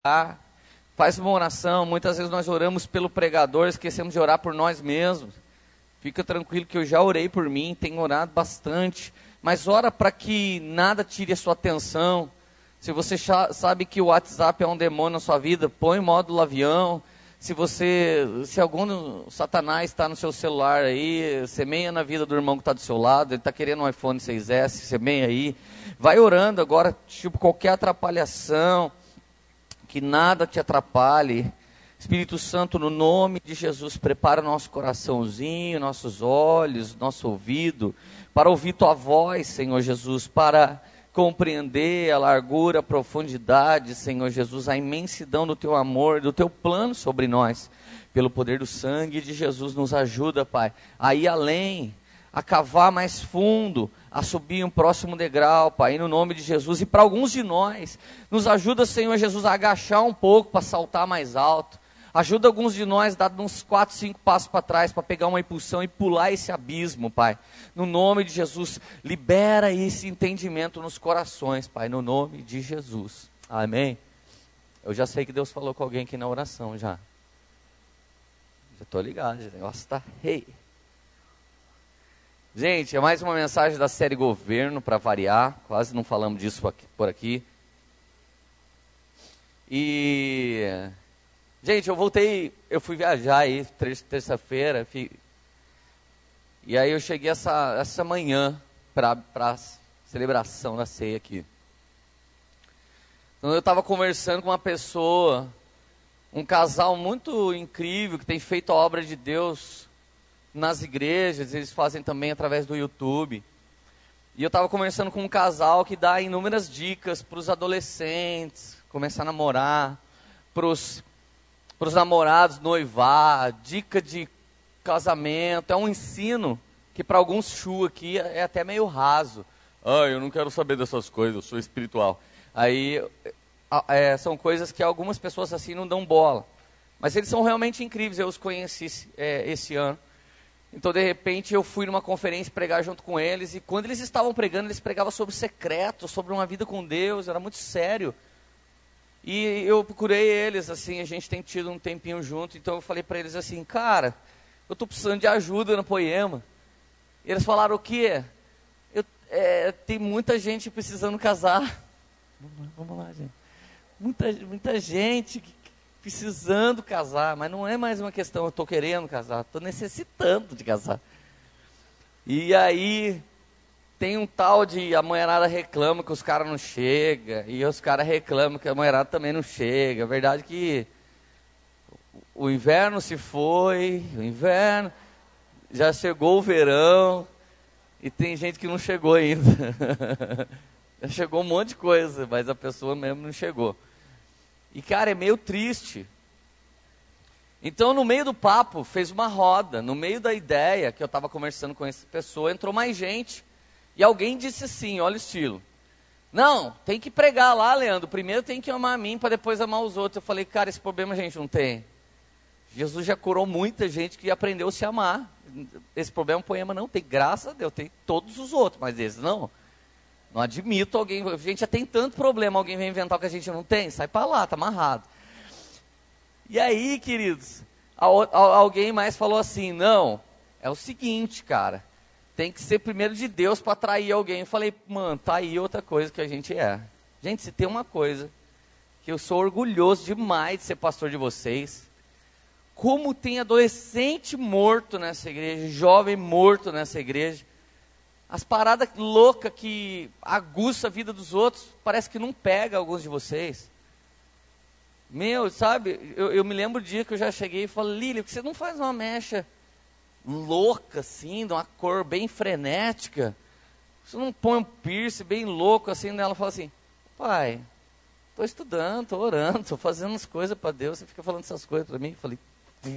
Faz uma oração. Muitas vezes nós oramos pelo pregador, esquecemos de orar por nós mesmos. Fica tranquilo que eu já orei por mim, tenho orado bastante. Mas ora para que nada tire a sua atenção. Se você sabe que o WhatsApp é um demônio na sua vida, põe o módulo avião. Se algum satanás está no seu celular aí, semeia na vida do irmão que está do seu lado, ele está querendo um iPhone 6S, semeia aí. Vai orando agora, tipo, qualquer atrapalhação, que nada te atrapalhe. Espírito Santo, no nome de Jesus, prepara nosso coraçãozinho, nossos olhos, nosso ouvido, para ouvir tua voz, Senhor Jesus, para compreender a largura, a profundidade, Senhor Jesus, a imensidão do teu amor, do teu plano sobre nós. Pelo poder do sangue de Jesus, nos ajuda, Pai, a ir além, a cavar mais fundo, a subir um próximo degrau, Pai, no nome de Jesus. E para alguns de nós, nos ajuda, Senhor Jesus, a agachar um pouco para saltar mais alto. Ajuda alguns de nós a dar uns 4, 5 passos para trás, para pegar uma impulsão e pular esse abismo, Pai. No nome de Jesus, libera esse entendimento nos corações, Pai, no nome de Jesus. Amém? Eu já sei que Deus falou com alguém aqui na oração, já. Já estou ligado, o negócio está rei. Gente, é mais uma mensagem da série Governo, para variar. Quase não falamos disso por aqui. Gente, eu fui viajar aí terça-feira, e aí eu cheguei essa manhã para a celebração da ceia aqui. Então eu estava conversando com uma pessoa, um casal muito incrível, que tem feito a obra de Deus nas igrejas, eles fazem também através do YouTube. E eu estava conversando com um casal que dá inúmeras dicas para os adolescentes, começar a namorar, para os namorados noivar, dica de casamento. É um ensino que para alguns chu aqui é até meio raso. Eu não quero saber dessas coisas, eu sou espiritual. Aí são coisas que algumas pessoas assim não dão bola. Mas eles são realmente incríveis, eu os conheci esse ano. Então de repente eu fui numa conferência pregar junto com eles, e quando eles estavam pregando, eles pregavam sobre secretos, sobre uma vida com Deus, era muito sério. E eu procurei eles, assim, a gente tem tido um tempinho junto, então eu falei para eles assim, cara, eu estou precisando de ajuda no Poema. E eles falaram, o quê? Tem muita gente precisando casar. Vamos lá, gente. Muita gente precisando casar, mas não é mais uma questão, eu estou querendo casar, estou necessitando de casar. E aí tem um tal de, a mulherada reclama que os caras não chegam, e os caras reclamam que a mulherada também não chega. A verdade é que o inverno se foi, já chegou o verão, e tem gente que não chegou ainda. Já chegou um monte de coisa, mas a pessoa mesmo não chegou. E cara, é meio triste. Então no meio do papo, fez uma roda, no meio da ideia que eu estava conversando com essa pessoa, entrou mais gente. E alguém disse assim, olha o estilo. Não, tem que pregar lá, Leandro. Primeiro tem que amar a mim, para depois amar os outros. Eu falei, cara, esse problema a gente não tem. Jesus já curou muita gente que aprendeu a se amar. Esse problema o Poema não tem, graças a Deus. Tem todos os outros, mas esse não. Não admito alguém, a gente já tem tanto problema, alguém vem inventar o que a gente não tem, sai para lá, tá amarrado. E aí, queridos, alguém mais falou assim, não, é o seguinte, cara, tem que ser primeiro de Deus para atrair alguém. Eu falei, mano, tá aí outra coisa que a gente é. Gente, se tem uma coisa que eu sou orgulhoso demais de ser pastor de vocês, como tem adolescente morto nessa igreja, jovem morto nessa igreja, as paradas loucas que aguçam a vida dos outros, parece que não pega alguns de vocês. Meu, sabe, eu me lembro o dia que eu já cheguei e falei, Lília, por que você não faz uma mecha louca assim, de uma cor bem frenética? Você não põe um piercing bem louco assim nela? Ela fala assim, pai, estou estudando, estou orando, estou fazendo as coisas para Deus, você fica falando essas coisas para mim? Eu falei,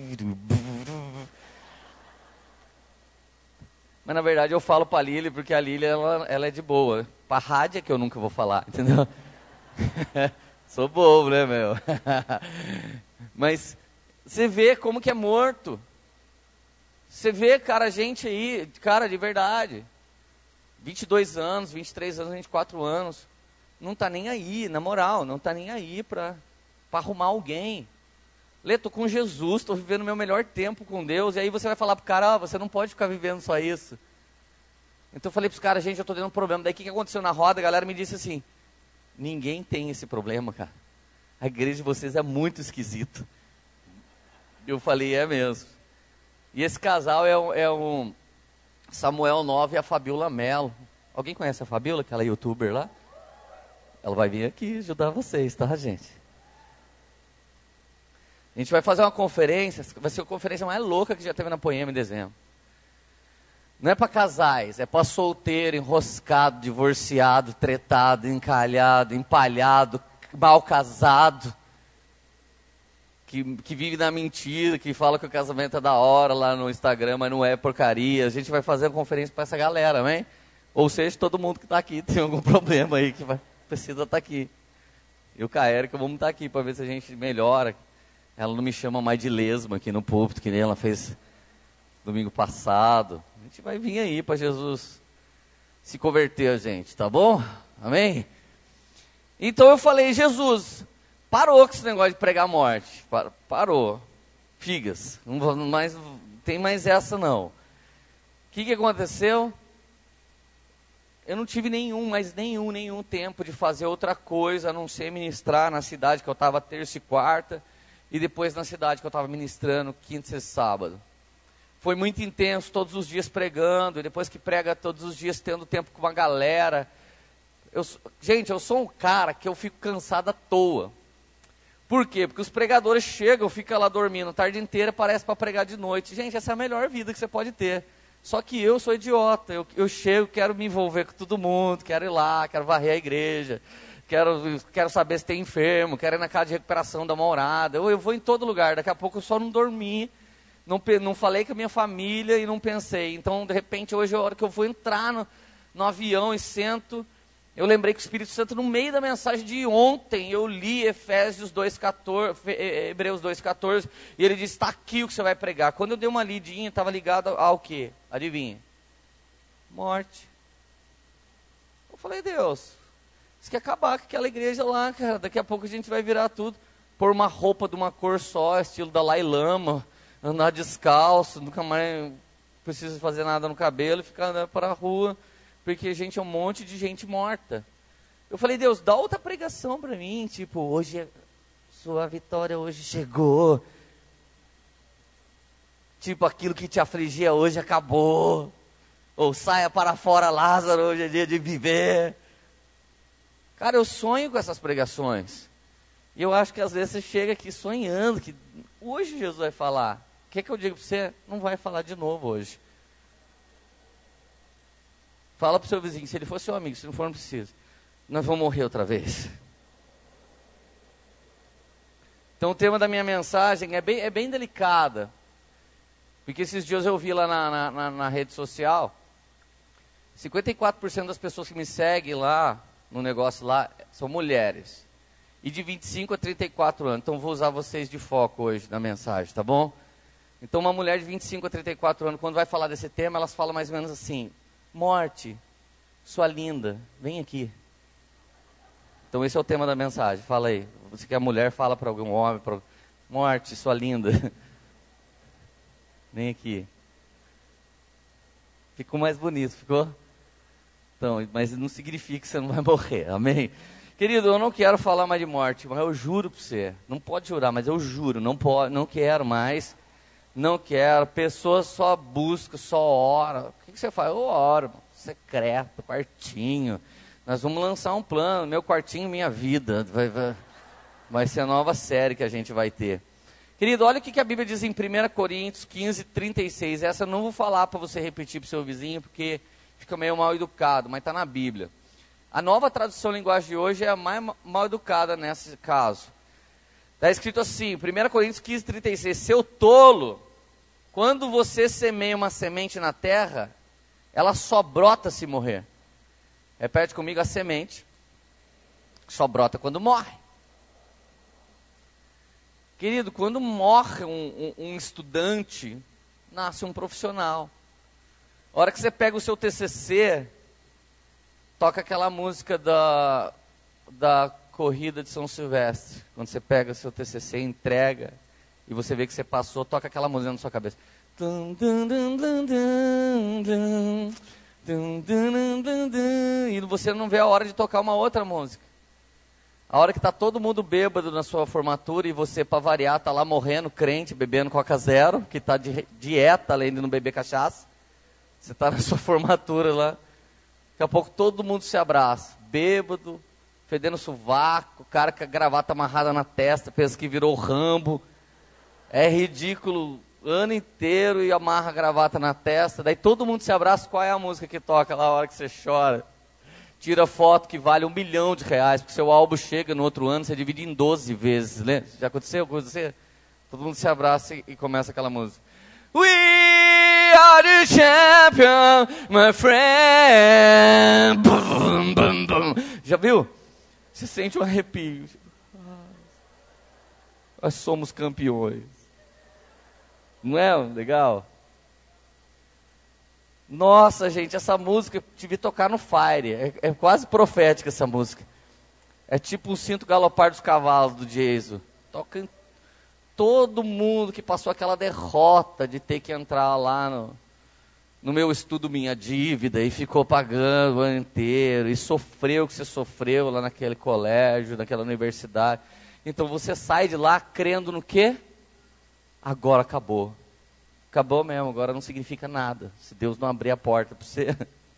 mas na verdade eu falo para a Lília, porque a Lília ela é de boa. Para a rádio é que eu nunca vou falar, entendeu? Sou bobo, né, meu? Mas você vê como que é morto. Você vê, cara, gente aí, cara, de verdade. 22 anos, 23 anos, 24 anos. Não tá nem aí, na moral, não tá nem aí para para arrumar alguém. Lê, tô com Jesus, tô vivendo o meu melhor tempo com Deus, e aí você vai falar pro cara, você não pode ficar vivendo só isso. Então eu falei pros caras, gente, eu tô tendo um problema. Daí o que aconteceu na roda? A galera me disse assim, ninguém tem esse problema, cara. A igreja de vocês é muito esquisita. Eu falei, é mesmo. E esse casal é um Samuel 9 e a Fabiola Mello. Alguém conhece a Fabiola, aquela youtuber lá? Ela vai vir aqui ajudar vocês, tá, gente? A gente vai fazer uma conferência, vai ser a conferência mais louca que já teve na Poema em dezembro. Não é para casais, é para solteiro, enroscado, divorciado, tretado, encalhado, empalhado, mal casado, que vive na mentira, que fala que o casamento é da hora lá no Instagram, mas não é porcaria. A gente vai fazer uma conferência para essa galera, amém? Ou seja, todo mundo que está aqui tem algum problema aí que precisa estar aqui. Eu e a Érica vamos estar aqui para ver se a gente melhora. Ela não me chama mais de lesma aqui no púlpito, que nem ela fez domingo passado. A gente vai vir aí para Jesus se converter, gente, tá bom? Amém? Então eu falei, Jesus, parou com esse negócio de pregar a morte. Parou. Figas. Não tem mais essa não. O que aconteceu? Eu não tive nenhum tempo de fazer outra coisa, a não ser ministrar na cidade que eu estava terça e quarta. E depois na cidade que eu estava ministrando, quinta, sexta e sábado. Foi muito intenso, todos os dias pregando, e depois que prega todos os dias tendo tempo com uma galera. Gente, eu sou um cara que eu fico cansado à toa. Por quê? Porque os pregadores chegam, ficam lá dormindo a tarde inteira, parece para pregar de noite. Gente, essa é a melhor vida que você pode ter. Só que eu sou idiota, eu chego, quero me envolver com todo mundo, quero ir lá, quero varrer a igreja. Quero saber se tem enfermo, quero ir na casa de recuperação da morada. Eu vou em todo lugar, daqui a pouco eu só não dormi, não falei com a minha família e não pensei. Então, de repente, hoje é a hora que eu vou entrar no avião e sento. Eu lembrei que o Espírito Santo, no meio da mensagem de ontem, eu li Efésios 2,14, Hebreus 2,14, e ele disse, está aqui o que você vai pregar. Quando eu dei uma lidinha, estava ligado ao quê? Adivinha? Morte. Eu falei, Deus, você quer acabar com aquela igreja lá, cara, daqui a pouco a gente vai virar tudo, pôr uma roupa de uma cor só, estilo Dalai Lama, andar descalço, nunca mais precisa fazer nada no cabelo e ficar andando para a rua, porque gente é um monte de gente morta. Eu falei, Deus, dá outra pregação para mim, tipo, hoje, sua vitória hoje chegou, tipo, aquilo que te afligia hoje acabou, ou saia para fora, Lázaro, hoje é dia de viver. Cara, eu sonho com essas pregações. E eu acho que às vezes você chega aqui sonhando que hoje Jesus vai falar. O que eu digo para você? Não vai falar de novo hoje. Fala para o seu vizinho, se ele for seu amigo, se não for, não precisa. Nós vamos morrer outra vez. Então o tema da minha mensagem é bem delicada. Porque esses dias eu vi lá na rede social, 54% das pessoas que me seguem lá, no negócio lá, são mulheres. E de 25 a 34 anos. Então vou usar vocês de foco hoje na mensagem, tá bom? Então uma mulher de 25 a 34 anos, quando vai falar desse tema, elas falam mais ou menos assim, morte, sua linda, vem aqui. Então esse é o tema da mensagem, fala aí. Você que é mulher, fala para algum homem, morte, sua linda, vem aqui. Ficou mais bonito, ficou? Então, mas não significa que você não vai morrer, amém? Querido, eu não quero falar mais de morte, mas eu juro para você, não pode jurar, mas eu juro, não quero mais, não quero, pessoas só buscam, só oram. O que você faz? Eu oro, secreto, quartinho, nós vamos lançar um plano, meu quartinho, minha vida, vai ser a nova série que a gente vai ter. Querido, olha o que a Bíblia diz em 1 Coríntios 15, 36, essa eu não vou falar para você repetir para o seu vizinho, porque fica meio mal educado, mas está na Bíblia. A nova tradução linguagem de hoje é a mais mal educada nesse caso. Está escrito assim, 1 Coríntios 15, 36, seu tolo, quando você semeia uma semente na terra, ela só brota se morrer. Repete comigo, a semente só brota quando morre. Querido, quando morre um estudante, nasce um profissional. A hora que você pega o seu TCC, toca aquela música corrida de São Silvestre, quando você pega seu TCC, entrega, e você vê que você passou, toca aquela música na sua cabeça. E você não vê a hora de tocar uma outra música. A hora que está todo mundo bêbado na sua formatura e você, para variar, está lá morrendo, crente, bebendo Coca Zero, que está de dieta, além de não beber cachaça. Você está na sua formatura lá. Daqui a pouco todo mundo se abraça. Bêbado, fedendo sovaco, o cara com a gravata amarrada na testa, pensa que virou Rambo. É ridículo o ano inteiro e amarra a gravata na testa. Daí todo mundo se abraça. Qual é a música que toca lá na hora que você chora? Tira foto que vale R$1 milhão, porque seu álbum chega no outro ano, você divide em 12 vezes, né? Já aconteceu com você? Todo mundo se abraça e começa aquela música. We are the champion, my friend. Bum, bum, bum. Já viu? Você sente um arrepio. Nós somos campeões. Não é legal? Nossa, gente, essa música devia tocar no Fire. É quase profética essa música. É tipo um cinto galopar dos cavalos do Jason. Toca em todo mundo que passou aquela derrota de ter que entrar lá no meu estudo Minha Dívida e ficou pagando o ano inteiro e sofreu o que você sofreu lá naquele colégio, naquela universidade. Então você sai de lá crendo no quê? Agora acabou. Acabou mesmo, agora não significa nada. Se Deus não abrir a porta para você.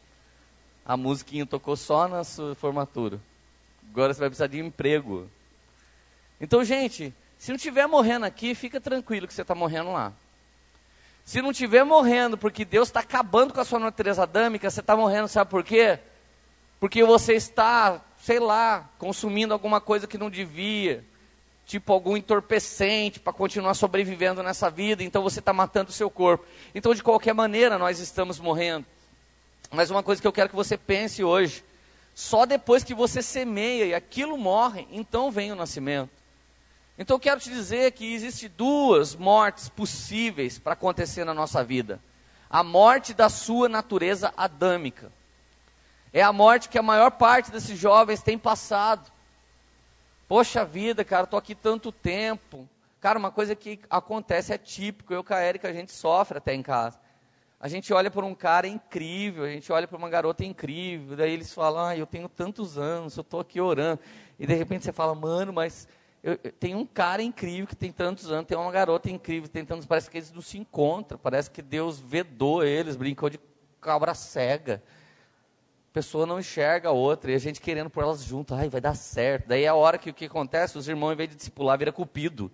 A musiquinha tocou só na sua formatura. Agora você vai precisar de emprego. Então, gente, se não estiver morrendo aqui, fica tranquilo que você está morrendo lá. Se não estiver morrendo porque Deus está acabando com a sua natureza adâmica, você está morrendo, sabe por quê? Porque você está, sei lá, consumindo alguma coisa que não devia. Tipo algum entorpecente para continuar sobrevivendo nessa vida, então você está matando o seu corpo. Então, de qualquer maneira, nós estamos morrendo. Mas uma coisa que eu quero que você pense hoje, só depois que você semeia e aquilo morre, então vem o nascimento. Então eu quero te dizer que existem 2 mortes possíveis para acontecer na nossa vida. A morte da sua natureza adâmica. É a morte que a maior parte desses jovens tem passado. Poxa vida, cara, estou aqui tanto tempo. Cara, uma coisa que acontece, é típico, eu com a Érica, a gente sofre até em casa. A gente olha para um cara incrível, a gente olha para uma garota incrível, daí eles falam, eu tenho tantos anos, eu estou aqui orando. E de repente você fala, mano, mas tem um cara incrível que tem tantos anos, tem uma garota incrível que tem tantos, parece que eles não se encontram, parece que Deus vedou eles, brincou de cabra cega. A pessoa não enxerga a outra, e a gente querendo pôr elas juntas, vai dar certo. Daí é a hora que o que acontece, os irmãos, em vez de discipular, vira cupido.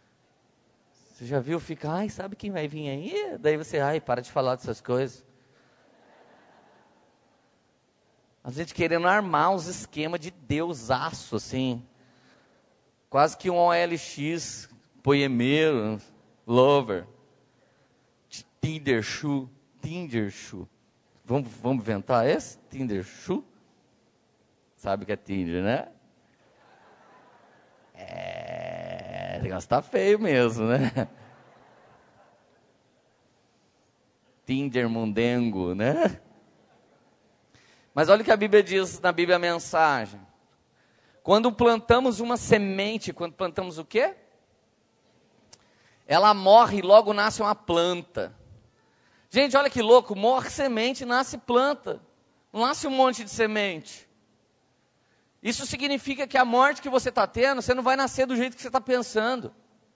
Você já viu? Fica, sabe quem vai vir aí? Daí você, para de falar dessas coisas. A gente querendo armar uns esquemas de deusaço, assim. Quase que um OLX, poemeiro, lover, Tinder shoe. Vamos inventar esse? Tinder shoe? Sabe o que é Tinder, né? O negócio tá feio mesmo, né? Tinder mundengo, né? Mas olha o que a Bíblia diz na Bíblia Mensagem. Quando plantamos uma semente, quando plantamos o quê? Ela morre e logo nasce uma planta. Gente, olha que louco, morre semente, nasce planta. Não nasce um monte de semente. Isso significa que a morte que você está tendo, você não vai nascer do jeito que você está pensando.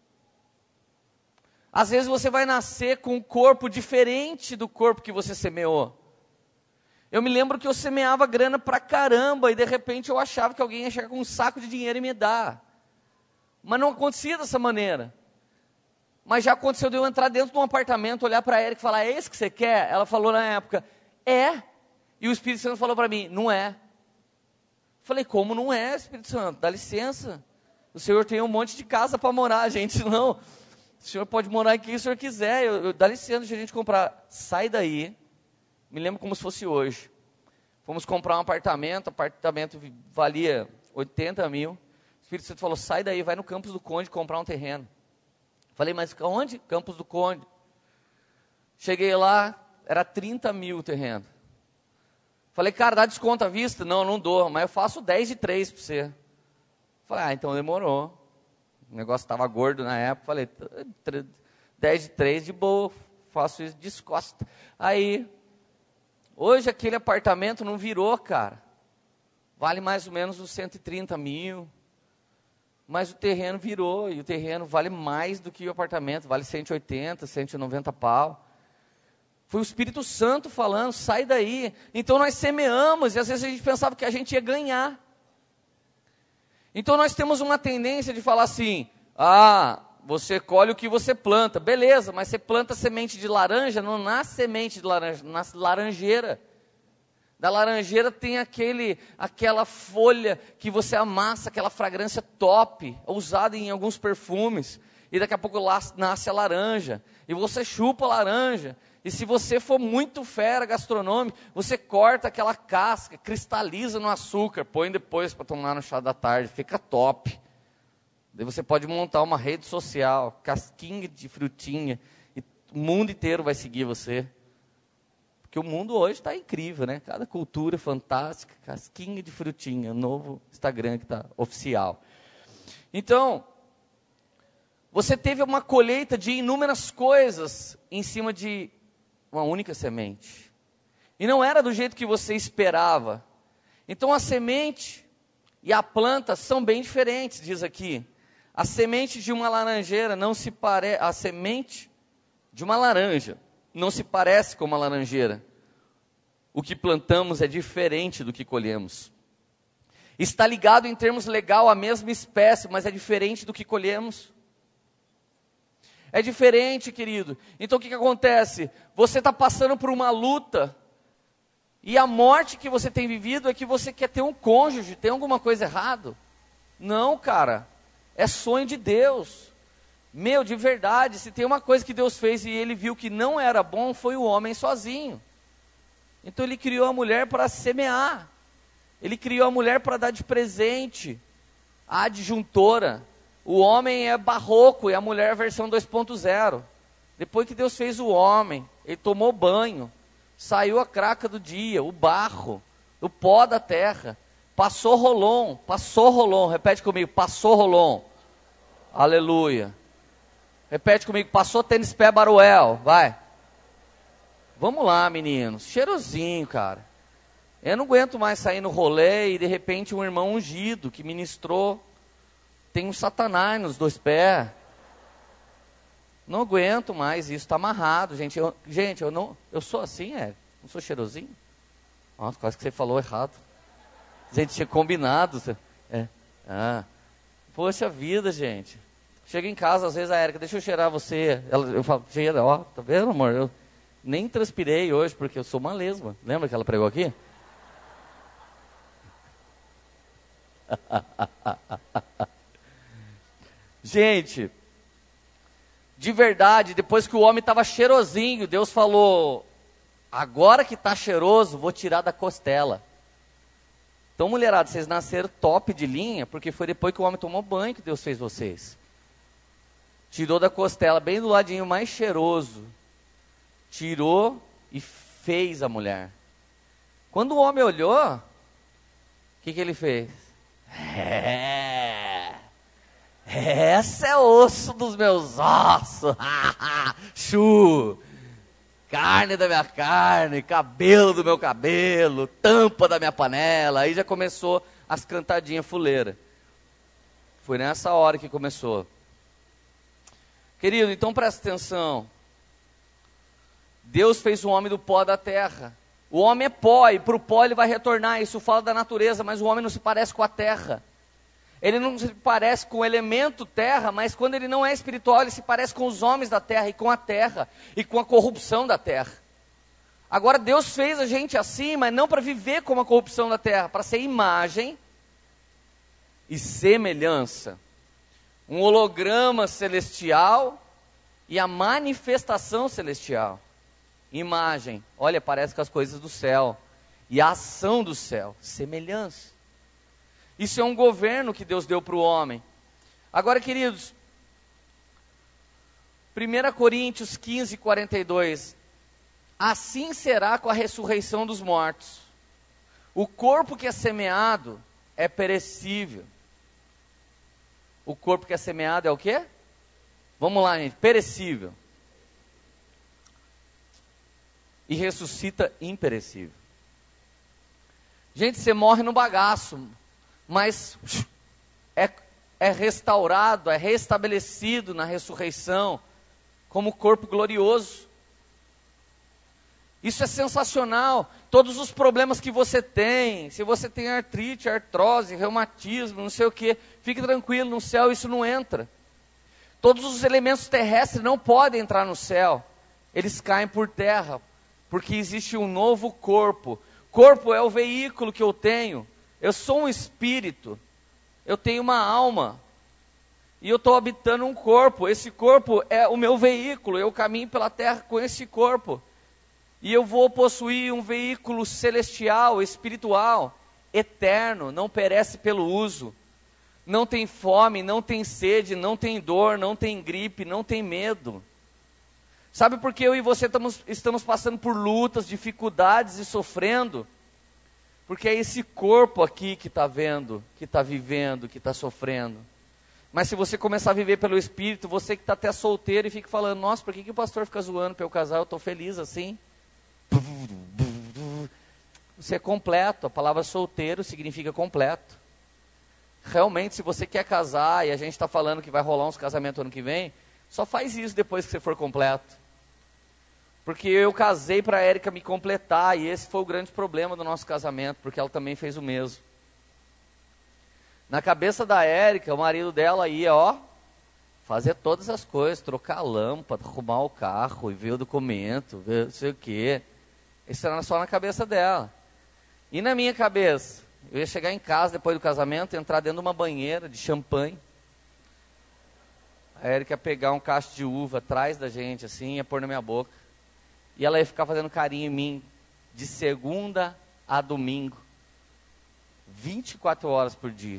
Às vezes você vai nascer com um corpo diferente do corpo que você semeou. Eu me lembro que eu semeava grana pra caramba e de repente eu achava que alguém ia chegar com um saco de dinheiro e me dar. Mas não acontecia dessa maneira. Mas já aconteceu de eu entrar dentro de um apartamento, olhar para ela e falar, é esse que você quer? Ela falou na época, é. E o Espírito Santo falou para mim, não é. Falei, como não é, Espírito Santo? Dá licença. O Senhor tem um monte de casa para morar, gente. Não, o Senhor pode morar aqui se o Senhor quiser. Dá licença de a gente comprar. Sai daí. Me lembro como se fosse hoje. Fomos comprar um apartamento valia 80 mil. O Espírito Santo falou, sai daí, vai no Campos do Conde comprar um terreno. Falei, mas onde? Campos do Conde. Cheguei lá, era 30 mil o terreno. Falei, cara, dá desconto à vista? Não, não dou, mas eu faço 10 de 3 para você. Falei, então demorou. O negócio estava gordo na época. Falei, 10 de 3 de boa, faço isso, descosta. Aí, hoje aquele apartamento não virou, cara. Vale mais ou menos uns 130 mil. Mas o terreno virou, e o terreno vale mais do que o apartamento, vale 180, 190 pau. Foi o Espírito Santo falando, sai daí. Então nós semeamos, e às vezes a gente pensava que a gente ia ganhar. Então nós temos uma tendência de falar assim, você colhe o que você planta, beleza, mas você planta semente de laranja, não nasce semente de laranja, nasce laranjeira. Da laranjeira tem aquela folha que você amassa, aquela fragrância top, usada em alguns perfumes, e daqui a pouco nasce a laranja, e você chupa a laranja, e se você for muito fera gastronômico, você corta aquela casca, cristaliza no açúcar, põe depois para tomar no chá da tarde, fica top. Daí você pode montar uma rede social, casquinha de frutinha, e o mundo inteiro vai seguir você. Porque o mundo hoje está incrível, né? Cada cultura fantástica, casquinha de frutinha, novo Instagram que está oficial. Então, você teve uma colheita de inúmeras coisas em cima de uma única semente. E não era do jeito que você esperava. Então a semente e a planta são bem diferentes, diz aqui. A semente de uma laranjeira não se parece, a semente de uma laranja não se parece com uma laranjeira. O que plantamos é diferente do que colhemos. Está ligado em termos legal à mesma espécie, mas é diferente do que colhemos. É diferente, querido. Então o que acontece? Você está passando por uma luta, e a morte que você tem vivido é que você quer ter um cônjuge, tem alguma coisa errado? Não, cara, é sonho de Deus. Meu, de verdade, se tem uma coisa que Deus fez e Ele viu que não era bom, foi o homem sozinho. Então Ele criou a mulher para semear, Ele criou a mulher para dar de presente, a adjuntora. O homem é barroco e a mulher é versão 2.0. Depois que Deus fez o homem, Ele tomou banho, saiu a craca do dia, o barro, o pó da terra, passou rolon, repete comigo, passou rolon, aleluia. Repete comigo, passou tênis pé baruel, vai. Vamos lá, meninos, cheirosinho, cara. Eu não aguento mais sair no rolê e de repente um irmão ungido que ministrou, tem um satanás nos 2 pés. Não aguento mais isso, está amarrado, gente. Eu sou assim, não sou cheirosinho. Nossa, quase que você falou errado. A gente tinha combinado. Poxa vida, gente. Chega em casa, às vezes a Érica, deixa eu cheirar você. Eu falo, cheira, ó, tá vendo, amor? Eu nem transpirei hoje, porque eu sou uma lesma. Lembra que ela pregou aqui? Gente, de verdade, depois que o homem estava cheirosinho, Deus falou, agora que está cheiroso, vou tirar da costela. Então, mulherada, vocês nasceram top de linha, porque foi depois que o homem tomou banho que Deus fez vocês. Tirou da costela, bem do ladinho mais cheiroso. Tirou e fez a mulher. Quando o homem olhou, o que ele fez? Essa é osso dos meus ossos. Chu. Carne da minha carne, cabelo do meu cabelo, tampa da minha panela. Aí já começou as cantadinhas fuleiras. Foi nessa hora que começou. Querido, então presta atenção. Deus fez o homem do pó da terra. O homem é pó e para o pó ele vai retornar. Isso fala da natureza, mas o homem não se parece com a terra. Ele não se parece com o elemento terra, mas quando ele não é espiritual, ele se parece com os homens da terra e com a terra e com a corrupção da terra. Agora Deus fez a gente assim, mas não para viver como a corrupção da terra, para ser imagem e semelhança. Um holograma celestial e a manifestação celestial. Imagem, olha, parece com as coisas do céu. E a ação do céu, semelhança. Isso é um governo que Deus deu para o homem. Agora, queridos, 1 Coríntios 15, 42. Assim será com a ressurreição dos mortos. O corpo que é semeado é perecível. O corpo que é semeado é o quê? Vamos lá, gente. Perecível. E ressuscita imperecível. Gente, você morre no bagaço, mas é restaurado, é restabelecido na ressurreição, como corpo glorioso. Isso é sensacional. Todos os problemas que você tem, se você tem artrite, artrose, reumatismo, não sei o que, fique tranquilo, no céu isso não entra. Todos os elementos terrestres não podem entrar no céu, eles caem por terra, porque existe um novo corpo. Corpo é o veículo que eu tenho. Eu sou um espírito, eu tenho uma alma, e eu estou habitando um corpo. Esse corpo é o meu veículo, eu caminho pela terra com esse corpo. E eu vou possuir um veículo celestial, espiritual, eterno, não perece pelo uso. Não tem fome, não tem sede, não tem dor, não tem gripe, não tem medo. Sabe por que eu e você estamos passando por lutas, dificuldades e sofrendo? Porque é esse corpo aqui que está vendo, que está vivendo, que está sofrendo. Mas se você começar a viver pelo Espírito, você que está até solteiro e fica falando, nossa, por que o pastor fica zoando para eu casar? Eu estou feliz assim. Você é completo, a palavra solteiro significa completo. Realmente, se você quer casar, e a gente está falando que vai rolar uns casamentos ano que vem, só faz isso depois que você for completo. Porque eu casei para a Érica me completar, e esse foi o grande problema do nosso casamento, porque ela também fez o mesmo. Na cabeça da Érica, o marido dela ia, fazer todas as coisas, trocar a lâmpada, arrumar o carro, e ver o documento, ver não sei o quê. Isso era só na cabeça dela. E na minha cabeça, eu ia chegar em casa depois do casamento, entrar dentro de uma banheira de champanhe. A Érica ia pegar um cacho de uva atrás da gente, assim, ia pôr na minha boca. E ela ia ficar fazendo carinho em mim, de segunda a domingo. 24 horas por dia.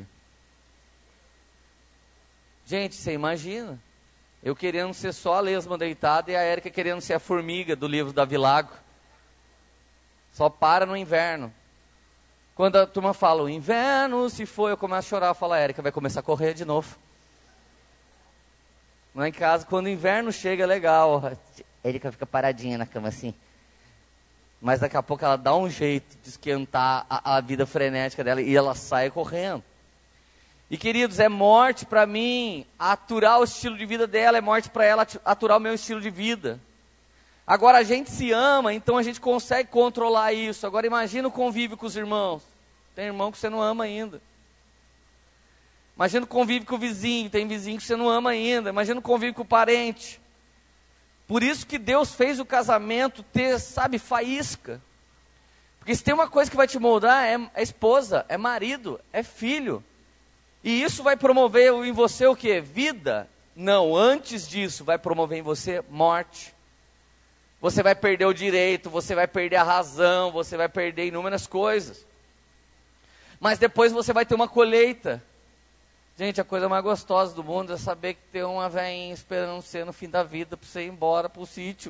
Gente, você imagina? Eu querendo ser só a lesma deitada e a Érica querendo ser a formiga do livro da Vilago. Só para no inverno. Quando a turma fala, o inverno se foi, eu começo a chorar, eu falo, a Érica vai começar a correr de novo. Lá em casa, quando o inverno chega, é legal. A Érica fica paradinha na cama assim. Mas daqui a pouco ela dá um jeito de esquentar a vida frenética dela e ela sai correndo. E queridos, é morte para mim aturar o estilo de vida dela, é morte para ela aturar o meu estilo de vida. Agora a gente se ama, então a gente consegue controlar isso. Agora imagina o convívio com os irmãos. Tem irmão que você não ama ainda. Imagina o convívio com o vizinho, tem vizinho que você não ama ainda. Imagina o convívio com o parente. Por isso que Deus fez o casamento ter, sabe, faísca. Porque se tem uma coisa que vai te moldar, é esposa, é marido, é filho. E isso vai promover em você o quê? Vida? Não, antes disso vai promover em você morte. Você vai perder o direito, você vai perder a razão, você vai perder inúmeras coisas. Mas depois você vai ter uma colheita. Gente, a coisa mais gostosa do mundo é saber que tem uma velhinha esperando você no fim da vida para você ir embora para o sítio.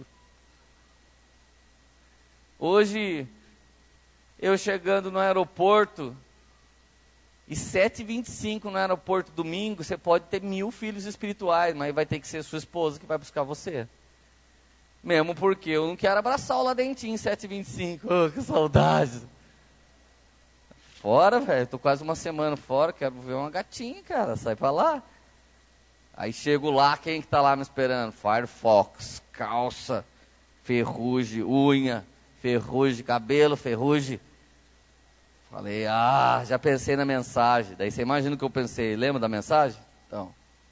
Hoje, eu chegando no aeroporto, e 7h25 no aeroporto domingo, você pode ter 1000 filhos espirituais, mas vai ter que ser sua esposa que vai buscar você. Mesmo porque eu não quero abraçar o lá dentinho 7h25. Oh, que saudade. Fora, velho. Tô quase uma semana fora. Quero ver uma gatinha, cara. Sai pra lá. Aí chego lá. Quem que tá lá me esperando? Firefox, calça, ferrugem, unha, ferrugem, cabelo, ferrugem. Falei, já pensei na mensagem. Daí você imagina o que eu pensei. Lembra da mensagem? Então.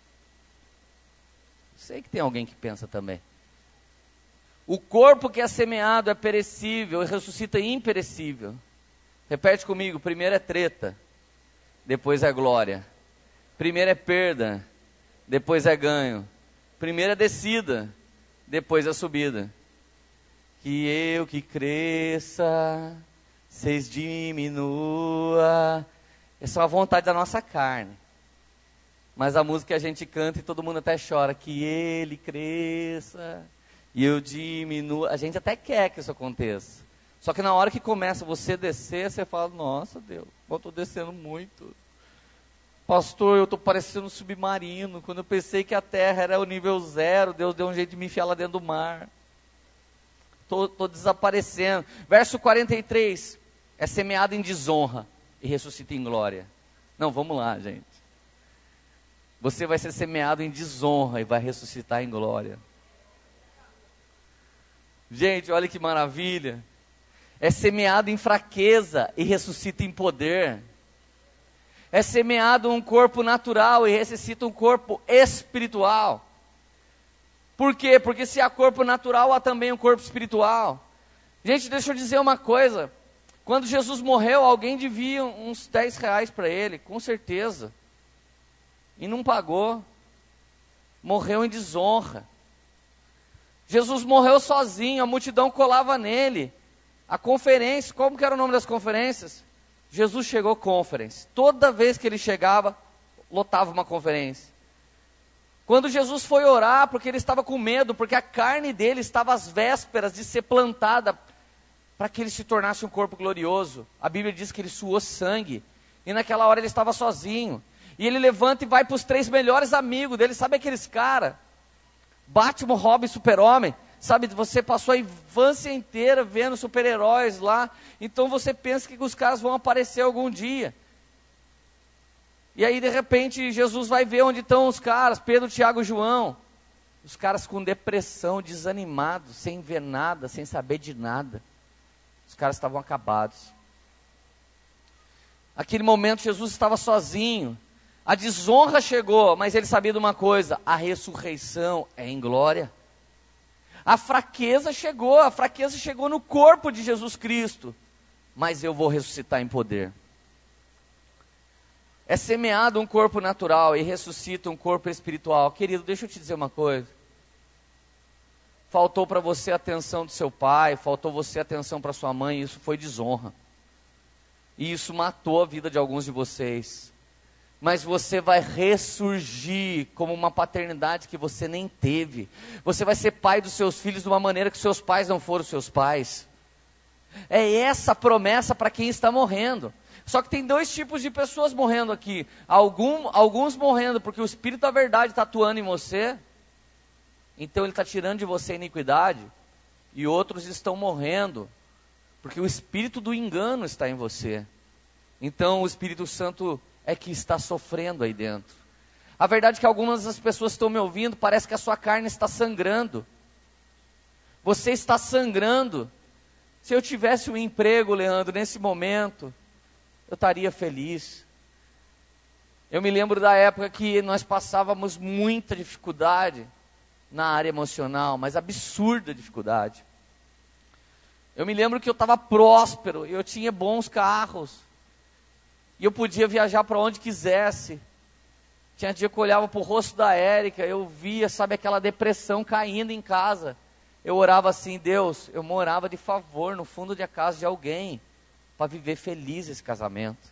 Sei que tem alguém que pensa também. O corpo que é semeado é perecível e ressuscita imperecível. Repete comigo, primeiro é treta, depois é glória. Primeiro é perda, depois é ganho. Primeiro é descida, depois é subida. Que eu que cresça, vocês diminua. Essa é uma vontade da nossa carne. Mas a música a gente canta e todo mundo até chora. Que ele cresça e eu diminuo. A gente até quer que isso aconteça. Só que na hora que começa você descer, você fala, nossa Deus, eu estou descendo muito. Pastor, eu estou parecendo um submarino. Quando eu pensei que a terra era o nível 0, Deus deu um jeito de me enfiar lá dentro do mar. Estou desaparecendo. Verso 43, é semeado em desonra e ressuscita em glória. Não, vamos lá, gente. Você vai ser semeado em desonra e vai ressuscitar em glória. Gente, olha que maravilha. É semeado em fraqueza e ressuscita em poder. É semeado um corpo natural e ressuscita um corpo espiritual. Por quê? Porque se há corpo natural, há também um corpo espiritual. Gente, deixa eu dizer uma coisa. Quando Jesus morreu, alguém devia uns 10 reais para ele, com certeza. E não pagou. Morreu em desonra. Jesus morreu sozinho, a multidão colava nele. A conferência, como que era o nome das conferências? Jesus chegou conference. Toda vez que ele chegava, lotava uma conferência. Quando Jesus foi orar, porque ele estava com medo, porque a carne dele estava às vésperas de ser plantada, para que ele se tornasse um corpo glorioso. A Bíblia diz que ele suou sangue, e naquela hora ele estava sozinho. E ele levanta e vai para os 3 melhores amigos dele, sabe aqueles caras? Batman, Robin, Super-Homem. Sabe, você passou a infância inteira vendo super-heróis lá, então você pensa que os caras vão aparecer algum dia. E aí, de repente, Jesus vai ver onde estão os caras, Pedro, Tiago e João. Os caras com depressão, desanimados, sem ver nada, sem saber de nada. Os caras estavam acabados. Naquele momento, Jesus estava sozinho. A desonra chegou, mas ele sabia de uma coisa: a ressurreição é em glória. A fraqueza chegou no corpo de Jesus Cristo, mas eu vou ressuscitar em poder. É semeado um corpo natural e ressuscita um corpo espiritual. Querido, deixa eu te dizer uma coisa. Faltou para você a atenção do seu pai, faltou você a atenção para sua mãe, isso foi desonra. E isso matou a vida de alguns de vocês. Mas você vai ressurgir como uma paternidade que você nem teve. Você vai ser pai dos seus filhos de uma maneira que seus pais não foram seus pais. É essa a promessa para quem está morrendo. Só que tem 2 tipos de pessoas morrendo aqui. Alguns morrendo porque o Espírito da verdade está atuando em você. Então ele está tirando de você a iniquidade. E outros estão morrendo porque o Espírito do engano está em você. Então o Espírito Santo é que está sofrendo aí dentro. A verdade é que algumas das pessoas que estão me ouvindo, parece que a sua carne está sangrando. Você está sangrando. Se eu tivesse um emprego, Leandro, nesse momento, eu estaria feliz. Eu me lembro da época que nós passávamos muita dificuldade na área emocional, mas absurda dificuldade. Eu me lembro que eu estava próspero, eu tinha bons carros, e eu podia viajar para onde quisesse. Tinha dia que eu olhava para o rosto da Érica, eu via, sabe, aquela depressão caindo em casa. Eu orava assim: Deus, eu morava de favor no fundo da casa de alguém, para viver feliz esse casamento.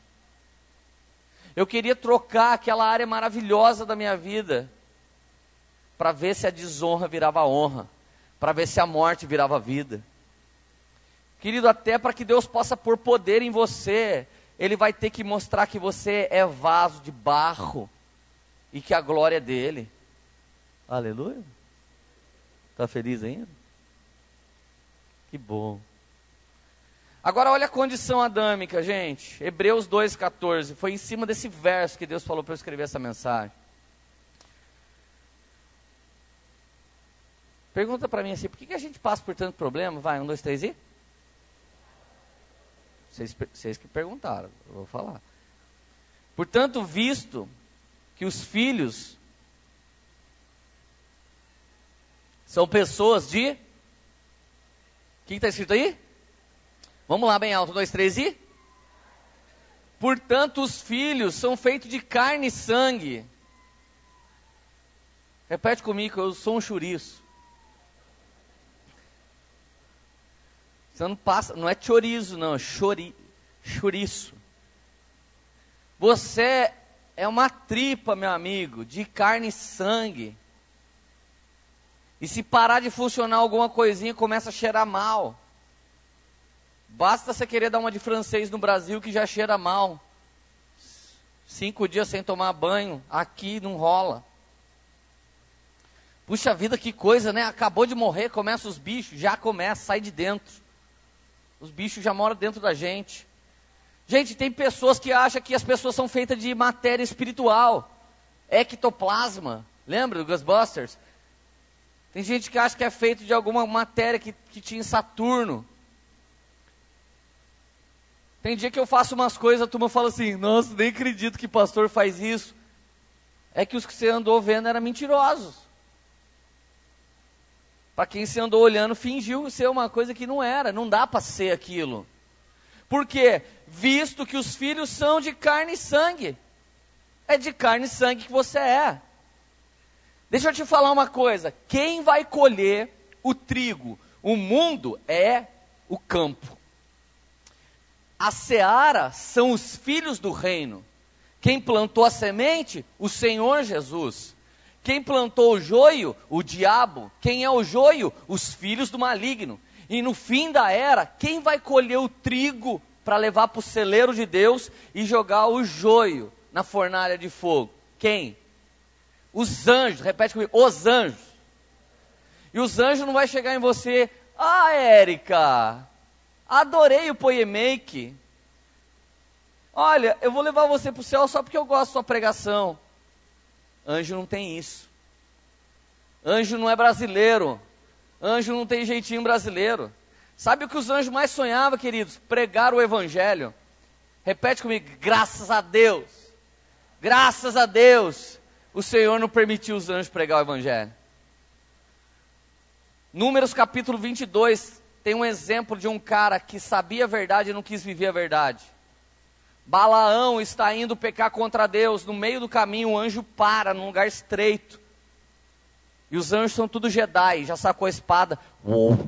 Eu queria trocar aquela área maravilhosa da minha vida, para ver se a desonra virava honra, para ver se a morte virava vida. Querido, até para que Deus possa pôr poder em você, Ele vai ter que mostrar que você é vaso de barro, e que a glória é dele. Aleluia. Está feliz ainda? Que bom. Agora olha a condição adâmica, gente. Hebreus 2,14. Foi em cima desse verso que Deus falou para eu escrever essa mensagem. Pergunta para mim assim: por que a gente passa por tanto problema? Vai, 1, 2, 3 e... Vocês que perguntaram, eu vou falar. Portanto, visto que os filhos são pessoas de... O que está escrito aí? Vamos lá, bem alto, 1, 2, 3 e... Portanto, os filhos são feitos de carne e sangue. Repete comigo, eu sou um chouriço. Você não passa, não é chorizo, não, é chouriço. Você é uma tripa, meu amigo, de carne e sangue. E se parar de funcionar alguma coisinha, começa a cheirar mal. Basta você querer dar uma de francês no Brasil que já cheira mal. 5 dias sem tomar banho, aqui não rola. Puxa vida, que coisa, né? Acabou de morrer, começa os bichos, já começa, sai de dentro. Os bichos já moram dentro da gente. Gente, tem pessoas que acham que as pessoas são feitas de matéria espiritual. Ectoplasma. Lembra do Ghostbusters? Tem gente que acha que é feito de alguma matéria que tinha em Saturno. Tem dia que eu faço umas coisas, a turma fala assim, nossa, nem acredito que pastor faz isso. É que os que você andou vendo eram mentirosos. Para quem você andou olhando, fingiu ser uma coisa que não era. Não dá para ser aquilo. Por quê? Visto que os filhos são de carne e sangue. É de carne e sangue que você é. Deixa eu te falar uma coisa. Quem vai colher o trigo? O mundo é o campo. A seara são os filhos do reino. Quem plantou a semente? O Senhor Jesus. Quem plantou o joio? O diabo. Quem é o joio? Os filhos do maligno. E no fim da era, quem vai colher o trigo para levar para o celeiro de Deus e jogar o joio na fornalha de fogo? Quem? Os anjos. Repete comigo, os anjos. E os anjos não vai chegar em você, Érica, adorei o Poemake. Olha, eu vou levar você para o céu só porque eu gosto da sua pregação. Anjo não tem isso. Anjo não é brasileiro. Anjo não tem jeitinho brasileiro. Sabe o que os anjos mais sonhavam, queridos? Pregar o evangelho. Repete comigo, graças a Deus. Graças a Deus. O Senhor não permitiu os anjos pregar o evangelho. Números capítulo 22, tem um exemplo de um cara que sabia a verdade e não quis viver a verdade. Balaão está indo pecar contra Deus, no meio do caminho o anjo para, num lugar estreito. E os anjos são tudo Jedi, já sacou a espada. Uou.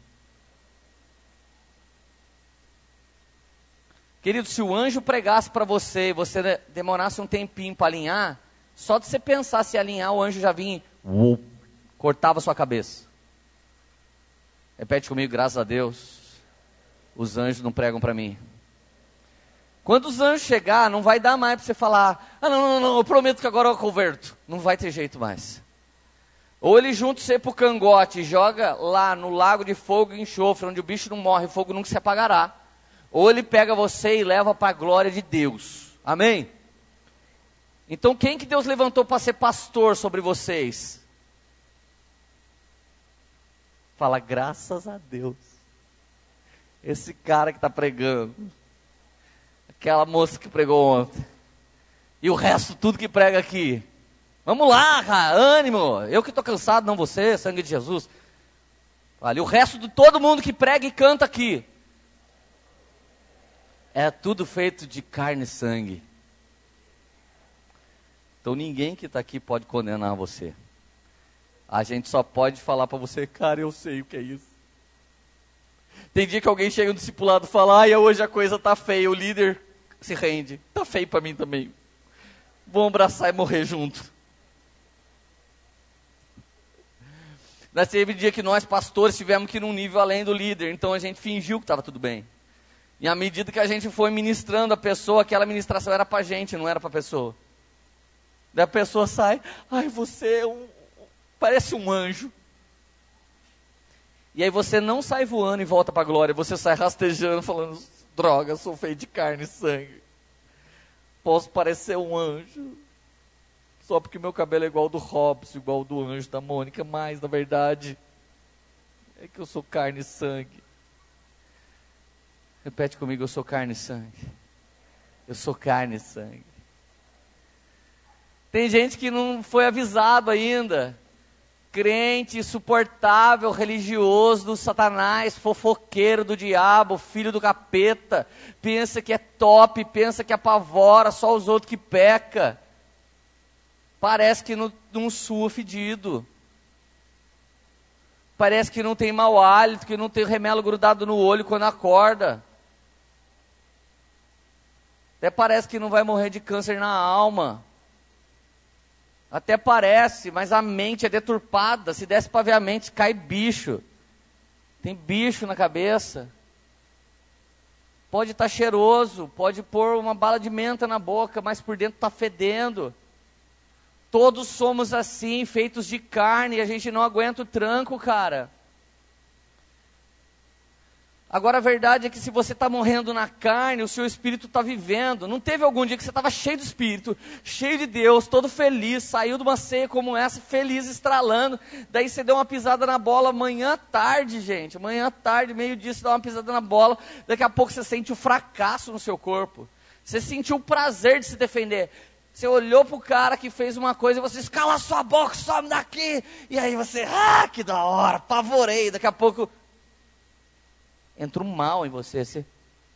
Querido, se o anjo pregasse para você e você demorasse um tempinho para alinhar, só de você pensar se alinhar, o anjo já vinha e cortava a sua cabeça. Repete comigo, graças a Deus, os anjos não pregam para mim. Quando os anjos chegar, não vai dar mais para você falar, não, eu prometo que agora eu converto. Não vai ter jeito mais. Ou ele junta você pro cangote e joga lá no lago de fogo e enxofre, onde o bicho não morre, o fogo nunca se apagará. Ou ele pega você e leva para a glória de Deus. Amém? Então quem que Deus levantou para ser pastor sobre vocês? Fala, graças a Deus. Esse cara que está pregando. Aquela moça que pregou ontem. E o resto, tudo que prega aqui. Vamos lá, cara, ânimo. Eu que estou cansado, não você, sangue de Jesus. Olha, o resto de todo mundo que prega e canta aqui. É tudo feito de carne e sangue. Então ninguém que está aqui pode condenar você. A gente só pode falar para você, cara, eu sei o que é isso. Tem dia que alguém chega no discipulado e fala, hoje a coisa tá feia, o líder se rende. Tá feio para mim também. Vamos abraçar e morrer junto. Nós teve dia que nós, pastores, tivemos que ir num nível além do líder, então a gente fingiu que estava tudo bem. E à medida que a gente foi ministrando a pessoa, aquela ministração era para a gente, não era para a pessoa. Daí a pessoa sai, você parece um anjo. E aí você não sai voando e volta para a glória, você sai rastejando, falando, droga, sou feito de carne e sangue. Posso parecer um anjo, só porque meu cabelo é igual ao do Robson, igual ao do anjo da Mônica, mas na verdade é que eu sou carne e sangue. Repete comigo, eu sou carne e sangue. Eu sou carne e sangue. Tem gente que não foi avisado ainda. Crente, insuportável, religioso do Satanás, fofoqueiro do diabo, filho do capeta. Pensa que é top, pensa que apavora, só os outros que peca. Parece que não sua fedido. Parece que não tem mau hálito, que não tem remelo grudado no olho quando acorda. Até parece que não vai morrer de câncer na alma. Até parece, mas a mente é deturpada. Se desce para ver a mente, cai bicho. Tem bicho na cabeça. pode estar cheiroso, pode pôr uma bala de menta na boca, mas por dentro está fedendo. Todos somos assim, feitos de carne, e a gente não aguenta o tranco, cara. Agora a verdade é que se você está morrendo na carne, o seu espírito está vivendo. Não teve algum dia que você estava cheio do espírito, cheio de Deus, todo feliz, saiu de uma ceia como essa, feliz, estralando. Daí você deu uma pisada na bola manhã, tarde, gente. Manhã, tarde, meio-dia você dá uma pisada na bola. Daqui a pouco você sente o fracasso no seu corpo. Você sentiu o prazer de se defender. Você olhou para o cara que fez uma coisa e você disse, cala sua boca, some daqui. E aí você, que da hora, apavorei. Daqui a pouco entra um mal em você. Você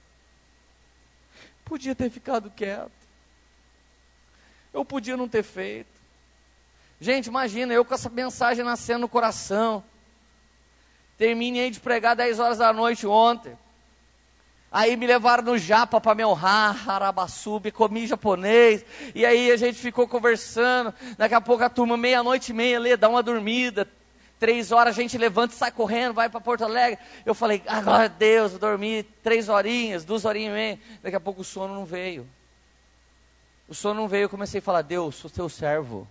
podia ter ficado quieto. Eu podia não ter feito. Gente, imagina, eu com essa mensagem nascendo no coração. Terminei de pregar 10 horas da noite ontem. Aí me levaram no Japa para me honrar, Harabaçubi, comi japonês. E aí a gente ficou conversando. Daqui a pouco a turma, 00:30, dá uma dormida. 3 horas a gente levanta e sai correndo, vai para Porto Alegre. Eu falei, glória a Deus, eu dormi 3 horinhas, 2 horinhas e meia. Daqui a pouco o sono não veio. O sono não veio, eu comecei a falar, Deus, sou teu servo.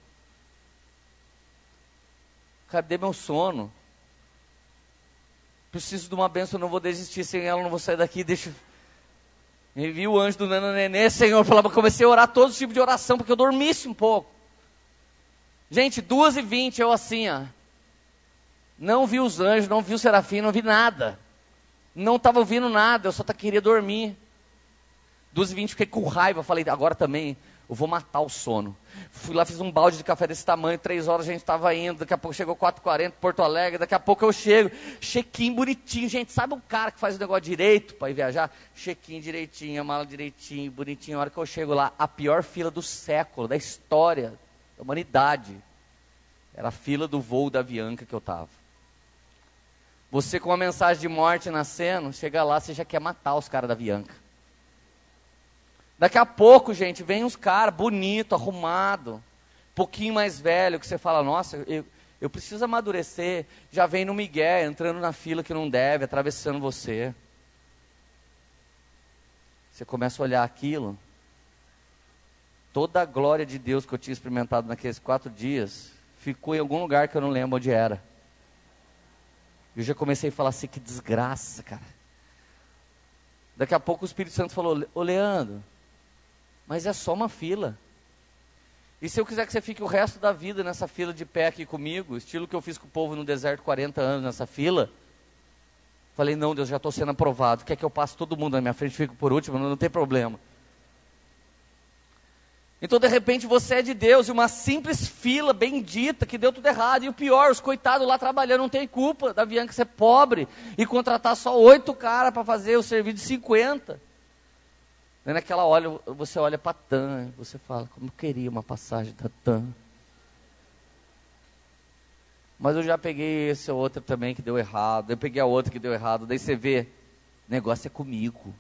Cadê meu sono? Preciso de uma bênção, não vou desistir, sem ela não vou sair daqui, deixa... Me envia o anjo do Nano Nenê, Senhor, comecei a orar todo tipo de oração, porque eu dormisse um pouco. Gente, 2:20, eu assim, não vi os anjos, não vi o serafim, não vi nada. Não estava ouvindo nada, eu só queria dormir. 2:20, fiquei com raiva, falei, agora também, eu vou matar o sono. Fui lá, fiz um balde de café desse tamanho, 3 horas a gente estava indo, daqui a pouco chegou 4:40, Porto Alegre, daqui a pouco eu chego, check-in bonitinho, gente, sabe o cara que faz o negócio direito para ir viajar? Check-in direitinho, a mala direitinho, bonitinho, a hora que eu chego lá, a pior fila do século, da história, da humanidade, era a fila do voo da Avianca que eu estava. Você com uma mensagem de morte nascendo, chega lá, você já quer matar os caras da Avianca. Daqui a pouco, gente, vem uns caras bonito, arrumado, um pouquinho mais velho, que você fala, nossa, eu preciso amadurecer. Já vem no migué, entrando na fila que não deve, atravessando você. Você começa a olhar aquilo, toda a glória de Deus que eu tinha experimentado naqueles 4 dias, ficou em algum lugar que eu não lembro onde era. Eu já comecei a falar assim, que desgraça, cara. Daqui a pouco o Espírito Santo falou, ô Leandro, mas é só uma fila. E se eu quiser que você fique o resto da vida nessa fila de pé aqui comigo, estilo que eu fiz com o povo no deserto 40 anos nessa fila, falei, não Deus, já estou sendo aprovado, quer que eu passe todo mundo na minha frente, fico por último, não tem problema. Então de repente você é de Deus, e uma simples fila bendita, que deu tudo errado, e o pior, os coitados lá trabalhando, não tem culpa da Avianca ser pobre, e contratar só 8 caras para fazer o serviço de 50. Daí naquela hora, você olha para a TAM, você fala, como eu queria uma passagem da TAM. Mas eu já peguei esse outro também que deu errado, eu peguei a outra que deu errado, daí você vê, o negócio é comigo.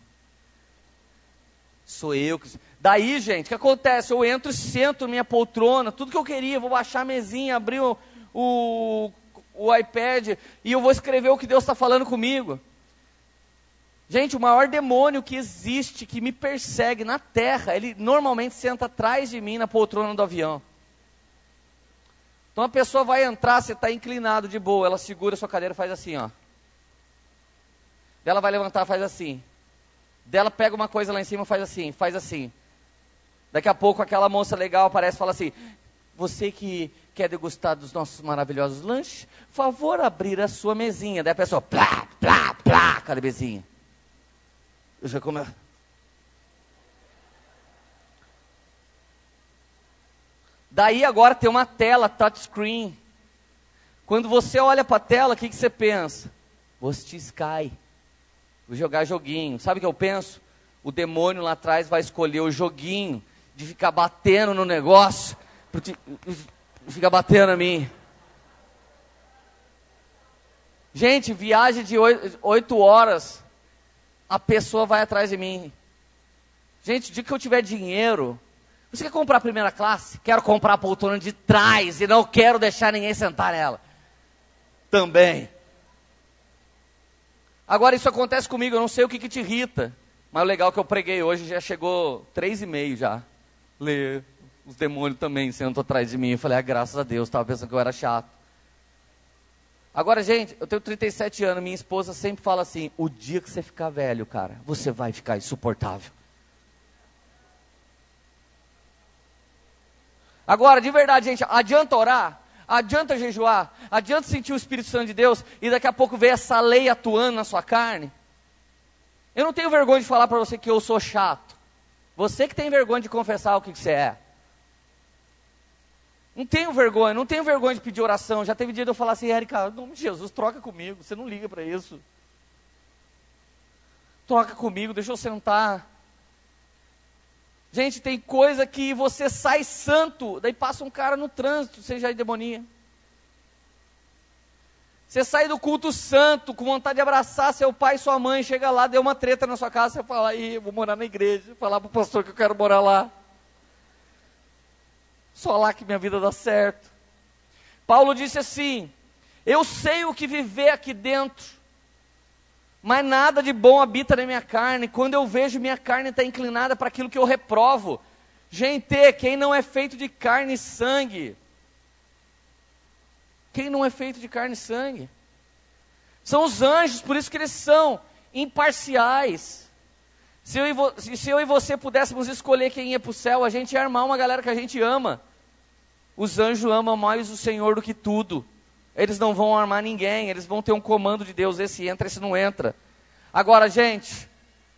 Sou eu que... Daí, gente, o que acontece? Eu entro e sento na minha poltrona, tudo que eu queria, vou baixar a mesinha, abrir o iPad, e eu vou escrever o que Deus está falando comigo. Gente, o maior demônio que existe, que me persegue na terra, ele normalmente senta atrás de mim na poltrona do avião. Então a pessoa vai entrar, você está inclinado de boa, ela segura a sua cadeira e faz assim, ó. Ela vai levantar, faz assim. Dela pega uma coisa lá em cima, faz assim, faz assim. Daqui a pouco aquela moça legal aparece e fala assim, você que quer degustar dos nossos maravilhosos lanches, favor abrir a sua mesinha. Daí a pessoa, plá, plá, plá, cada mesinha. Eu já come... Daí agora tem uma tela touchscreen. Quando você olha para a tela, o que você pensa? Vou assistir Sky. Vou jogar joguinho. Sabe o que eu penso? O demônio lá atrás vai escolher o joguinho de ficar batendo no negócio. Fica batendo a mim. Gente, viagem de 8 horas. A pessoa vai atrás de mim. Gente, o dia que eu tiver dinheiro... Você quer comprar a primeira classe? Quero comprar a poltrona de trás e não quero deixar ninguém sentar nela. Também. Agora isso acontece comigo, eu não sei o que te irrita. Mas o legal é que eu preguei hoje, já chegou 3,5 já. Lê, os demônios também sentam atrás de mim. Eu falei, graças a Deus, estava pensando que eu era chato. Agora, gente, eu tenho 37 anos, minha esposa sempre fala assim, o dia que você ficar velho, cara, você vai ficar insuportável. Agora, de verdade, gente, adianta orar, adianta jejuar, adianta sentir o Espírito Santo de Deus, e daqui a pouco ver essa lei atuando na sua carne. Eu não tenho vergonha de falar para você que eu sou chato. Você que tem vergonha de confessar o que você é. Não tenho vergonha de pedir oração. Já teve dia de eu falar assim, Érica, em nome de Jesus, troca comigo, você não liga para isso. Troca comigo, deixa eu sentar. Gente, tem coisa que você sai santo, daí passa um cara no trânsito, você já é demonia. Você sai do culto santo, com vontade de abraçar seu pai e sua mãe, chega lá, deu uma treta na sua casa, você fala, eu vou morar na igreja, falar para o pastor que eu quero morar lá. Só lá que minha vida dá certo. Paulo disse assim, eu sei o que viver aqui dentro, mas nada de bom habita na minha carne. Quando eu vejo minha carne está inclinada para aquilo que eu reprovo. Gente, quem não é feito de carne e sangue? Quem não é feito de carne e sangue? São os anjos, por isso que eles são imparciais. Se eu e você pudéssemos escolher quem ia para o céu, a gente ia armar uma galera que a gente ama. Os anjos amam mais o Senhor do que tudo. Eles não vão armar ninguém, eles vão ter um comando de Deus, esse entra, esse não entra. Agora, gente,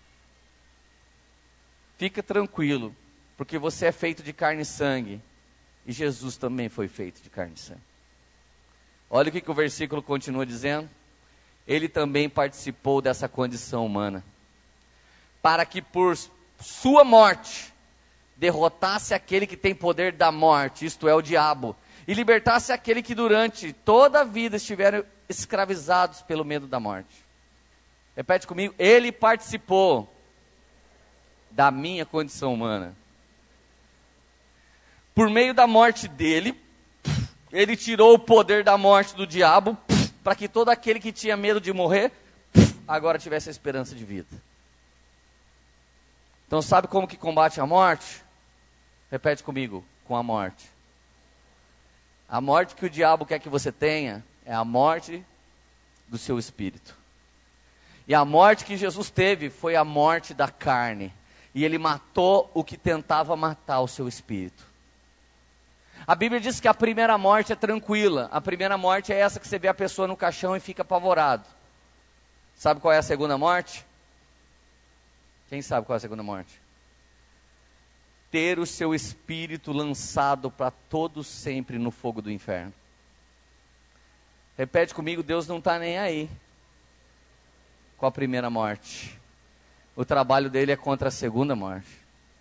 fica tranquilo, porque você é feito de carne e sangue, e Jesus também foi feito de carne e sangue. Olha o que o versículo continua dizendo. Ele também participou dessa condição humana, para que por sua morte, derrotasse aquele que tem poder da morte, isto é, o diabo, e libertasse aquele que durante toda a vida estiveram escravizados pelo medo da morte. Repete comigo, ele participou da minha condição humana. Por meio da morte dele, ele tirou o poder da morte do diabo, para que todo aquele que tinha medo de morrer, agora tivesse a esperança de vida. Então sabe como que combate a morte? Repete comigo, com a morte. A morte que o diabo quer que você tenha é a morte do seu espírito. E a morte que Jesus teve foi a morte da carne. E ele matou o que tentava matar o seu espírito. A Bíblia diz que a primeira morte é tranquila. A primeira morte é essa que você vê a pessoa no caixão e fica apavorado. Sabe qual é a segunda morte? Quem sabe qual é a segunda morte? Ter o seu espírito lançado para todo sempre no fogo do inferno. Repete comigo, Deus não está nem aí com a primeira morte. O trabalho dele é contra a segunda morte.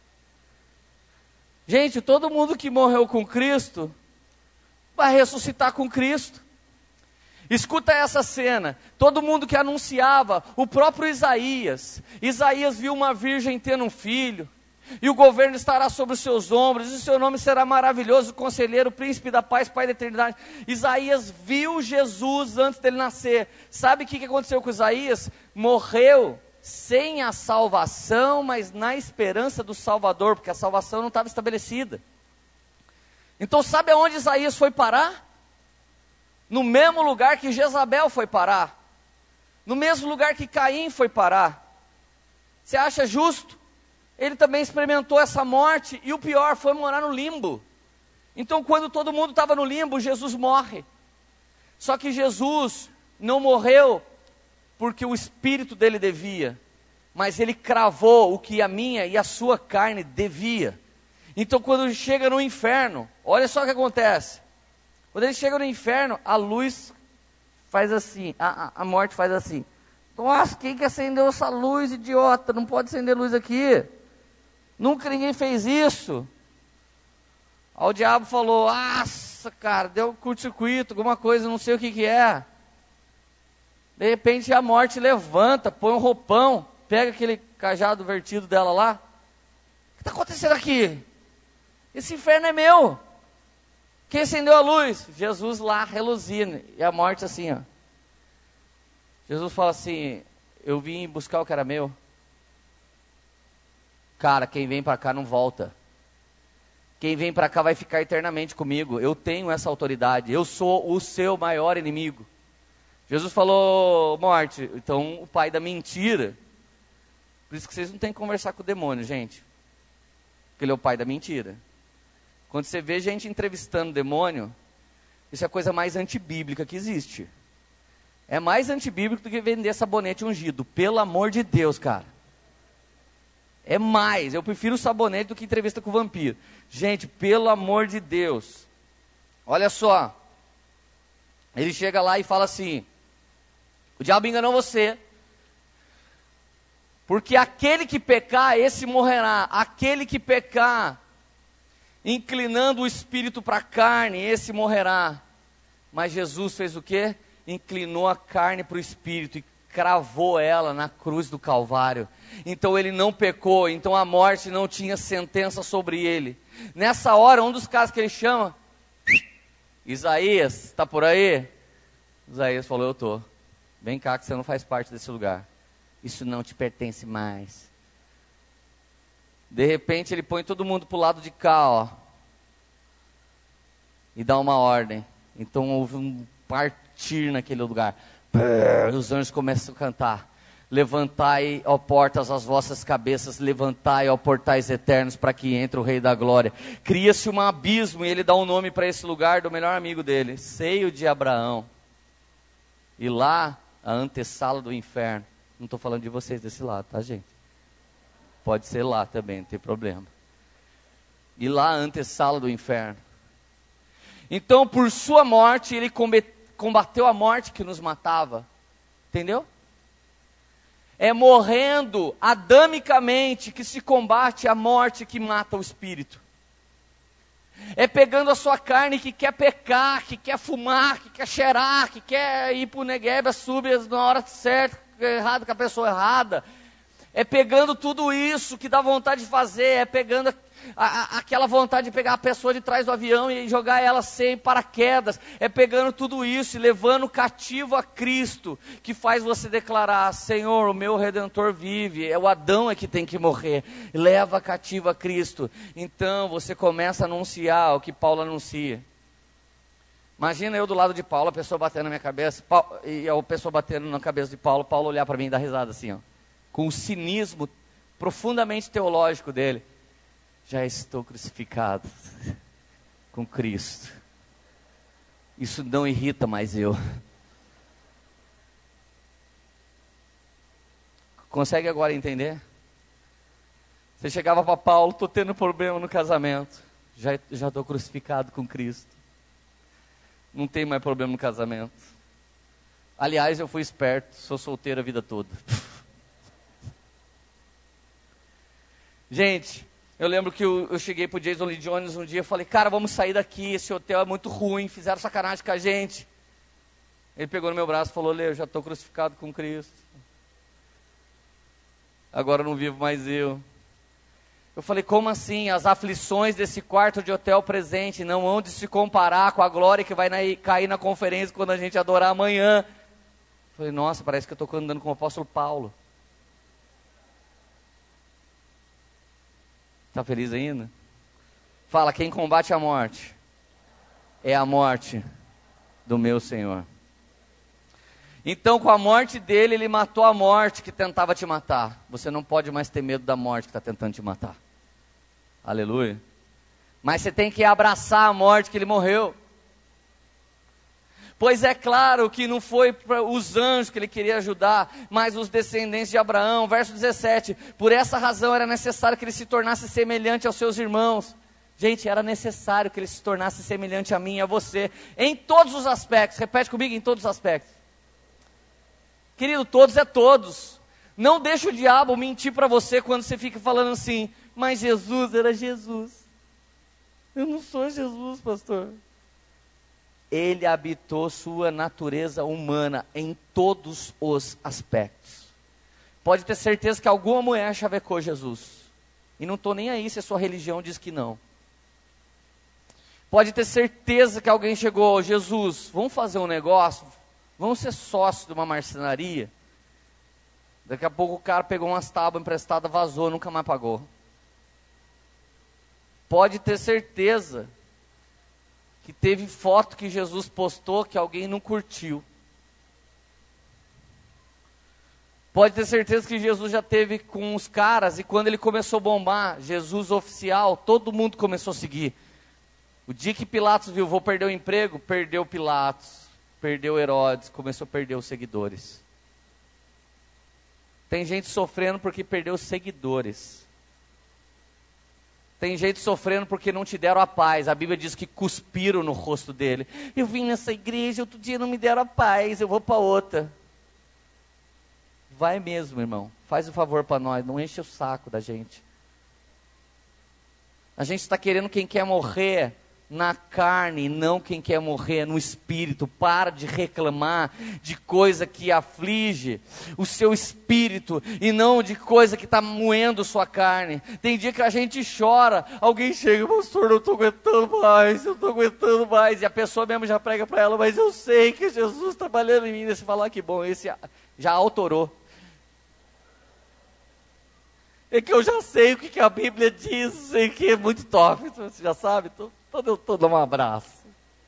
Gente, todo mundo que morreu com Cristo vai ressuscitar com Cristo. Escuta essa cena, todo mundo que anunciava, o próprio Isaías viu uma virgem tendo um filho, e o governo estará sobre os seus ombros, e o seu nome será maravilhoso, conselheiro, príncipe da paz, pai da eternidade. Isaías viu Jesus antes dele nascer. Sabe o que aconteceu com Isaías? Morreu sem a salvação, mas na esperança do Salvador, porque a salvação não estava estabelecida. Então sabe aonde Isaías foi parar? No mesmo lugar que Jezabel foi parar, no mesmo lugar que Caim foi parar. Você acha justo? Ele também experimentou essa morte, e o pior, foi morar no limbo. Então quando todo mundo estava no limbo, Jesus morre. Só que Jesus não morreu porque o espírito dele devia, mas ele cravou o que a minha e a sua carne devia. Então quando chega no inferno, olha só o que acontece. Quando ele chega no inferno, a luz faz assim, a morte faz assim. Nossa, quem que acendeu essa luz, idiota? Não pode acender luz aqui. Nunca ninguém fez isso. Aí o diabo falou, nossa, cara, deu curto-circuito, alguma coisa, não sei o que é. De repente a morte levanta, põe um roupão, pega aquele cajado vertido dela lá. O que está acontecendo aqui? Esse inferno é meu. Quem acendeu a luz? Jesus lá reluzindo. E a morte assim, ó. Jesus fala assim, eu vim buscar o que era meu. Cara, quem vem para cá não volta. Quem vem para cá vai ficar eternamente comigo. Eu tenho essa autoridade. Eu sou o seu maior inimigo. Jesus falou, morte, então o pai da mentira. Por isso que vocês não têm que conversar com o demônio, gente. Porque ele é o pai da mentira. Quando você vê gente entrevistando o demônio, isso é a coisa mais antibíblica que existe. É mais antibíblico do que vender sabonete ungido. Pelo amor de Deus, cara. É mais. Eu prefiro o sabonete do que entrevista com o vampiro. Gente, pelo amor de Deus. Olha só. Ele chega lá e fala assim: o diabo enganou você. Porque aquele que pecar, esse morrerá. Aquele que pecar, inclinando o espírito para a carne, esse morrerá. Mas Jesus fez o quê? Inclinou a carne para o espírito e cravou ela na cruz do Calvário. Então ele não pecou, então a morte não tinha sentença sobre ele. Nessa hora, um dos caras que ele chama, Isaías, está por aí? Isaías falou, eu estou. Vem cá que você não faz parte desse lugar. Isso não te pertence mais. De repente ele põe todo mundo para o lado de cá, ó. E dá uma ordem. Então houve um partir naquele lugar. Os anjos começam a cantar. Levantai, ó portas, as vossas cabeças. Levantai, ó portais eternos, para que entre o Rei da Glória. Cria-se um abismo e ele dá um nome para esse lugar do melhor amigo dele. Seio de Abraão. E lá, a antessala do inferno. Não estou falando de vocês desse lado, tá, gente? Pode ser lá também, não tem problema. E lá, a antessala do inferno. Então, por sua morte, ele combateu a morte que nos matava. Entendeu? É morrendo adamicamente que se combate a morte que mata o espírito. É pegando a sua carne que quer pecar, que quer fumar, que quer cheirar, que quer ir para o Negueba, subir na hora certa, errado com a pessoa errada. É pegando tudo isso que dá vontade de fazer, é pegando aquela vontade de pegar a pessoa de trás do avião e jogar ela sem paraquedas, é pegando tudo isso e levando cativo a Cristo, que faz você declarar, Senhor, o meu Redentor vive, é o Adão que tem que morrer, leva cativo a Cristo. Então você começa a anunciar o que Paulo anuncia. Imagina eu do lado de Paulo, a pessoa batendo na minha cabeça, e a pessoa batendo na cabeça de Paulo, Paulo olhar para mim e dar risada assim, ó, com o cinismo profundamente teológico dele. Já estou crucificado com Cristo. Isso não irrita mais eu. Consegue agora entender? Você chegava para Paulo, estou tendo problema no casamento. Já estou crucificado com Cristo. Não tem mais problema no casamento. Aliás, eu fui esperto, sou solteiro a vida toda. Gente, eu lembro que eu cheguei pro Jason Lee Jones um dia e falei, cara, vamos sair daqui, esse hotel é muito ruim, fizeram sacanagem com a gente. Ele pegou no meu braço e falou, Lê, eu já estou crucificado com Cristo. Agora não vivo mais eu. Eu falei, como assim? As aflições desse quarto de hotel presente não hão de se comparar com a glória que vai cair na conferência quando a gente adorar amanhã. Eu falei, nossa, parece que eu estou andando com o apóstolo Paulo. Está feliz ainda? Fala, quem combate a morte é a morte do meu Senhor. Então, com a morte dele, ele matou a morte que tentava te matar. Você não pode mais ter medo da morte que está tentando te matar. Aleluia. Mas você tem que abraçar a morte que ele morreu. Pois é claro que não foi para os anjos que ele queria ajudar, mas os descendentes de Abraão. Verso 17, por essa razão era necessário que ele se tornasse semelhante aos seus irmãos. Gente, era necessário que ele se tornasse semelhante a mim e a você, em todos os aspectos. Repete comigo, em todos os aspectos. Querido, todos é todos. Não deixe o diabo mentir para você quando você fica falando assim, mas Jesus era Jesus. Eu não sou Jesus, pastor. Ele habitou sua natureza humana em todos os aspectos. Pode ter certeza que alguma mulher chavecou Jesus. E não estou nem aí se a sua religião diz que não. Pode ter certeza que alguém chegou, Jesus, vamos fazer um negócio? Vamos ser sócios de uma marcenaria? Daqui a pouco o cara pegou umas tábuas emprestadas, vazou, nunca mais pagou. pode ter certeza que teve foto que Jesus postou que alguém não curtiu. Pode ter certeza que Jesus já teve com os caras, e quando ele começou a bombar, Jesus oficial, todo mundo começou a seguir. O dia que Pilatos viu, vou perder o emprego, perdeu Pilatos, perdeu Herodes, começou a perder os seguidores. Tem gente sofrendo porque perdeu os seguidores. Tem gente sofrendo porque não te deram a paz. A Bíblia diz que cuspiram no rosto dele. Eu vim nessa igreja, outro dia não me deram a paz, eu vou para outra. Vai mesmo, irmão. Faz um favor para nós, não enche o saco da gente. A gente está querendo quem quer morrer na carne, não quem quer morrer no espírito. Para de reclamar de coisa que aflige o seu espírito e não de coisa que está moendo sua carne. Tem dia que a gente chora, alguém chega, pastor, não estou aguentando mais, eu estou aguentando mais, e a pessoa mesmo já prega para ela, mas eu sei que Jesus trabalhando em mim. Você fala, que bom, esse já autorou. É que eu já sei o que a Bíblia diz, sei que é muito top, você já sabe, então eu estou dando um abraço.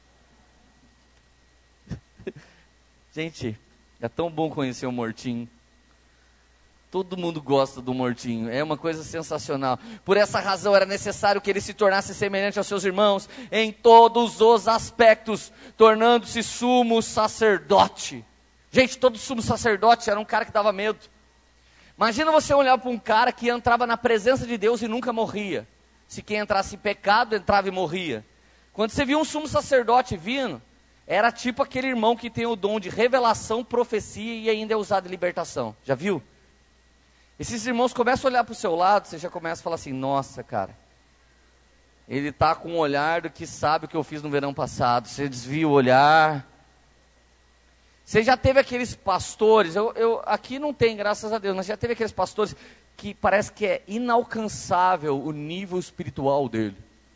Gente, é tão bom conhecer o Mortinho. Todo mundo gosta do Mortinho, é uma coisa sensacional. Por essa razão era necessário que ele se tornasse semelhante aos seus irmãos em todos os aspectos, tornando-se sumo sacerdote. Gente, todo sumo sacerdote era um cara que dava medo. Imagina você olhar para um cara que entrava na presença de Deus e nunca morria. Se quem entrasse em pecado, entrava e morria. Quando você viu um sumo sacerdote vindo, era tipo aquele irmão que tem o dom de revelação, profecia e ainda é usado em libertação. Já viu? Esses irmãos começam a olhar para o seu lado, você já começa a falar assim, nossa, cara, ele está com um olhar do que sabe o que eu fiz no verão passado. Você desvia o olhar. Você já teve aqueles pastores, aqui não tem, graças a Deus, mas já teve aqueles pastores que parece que é inalcançável o nível espiritual dele.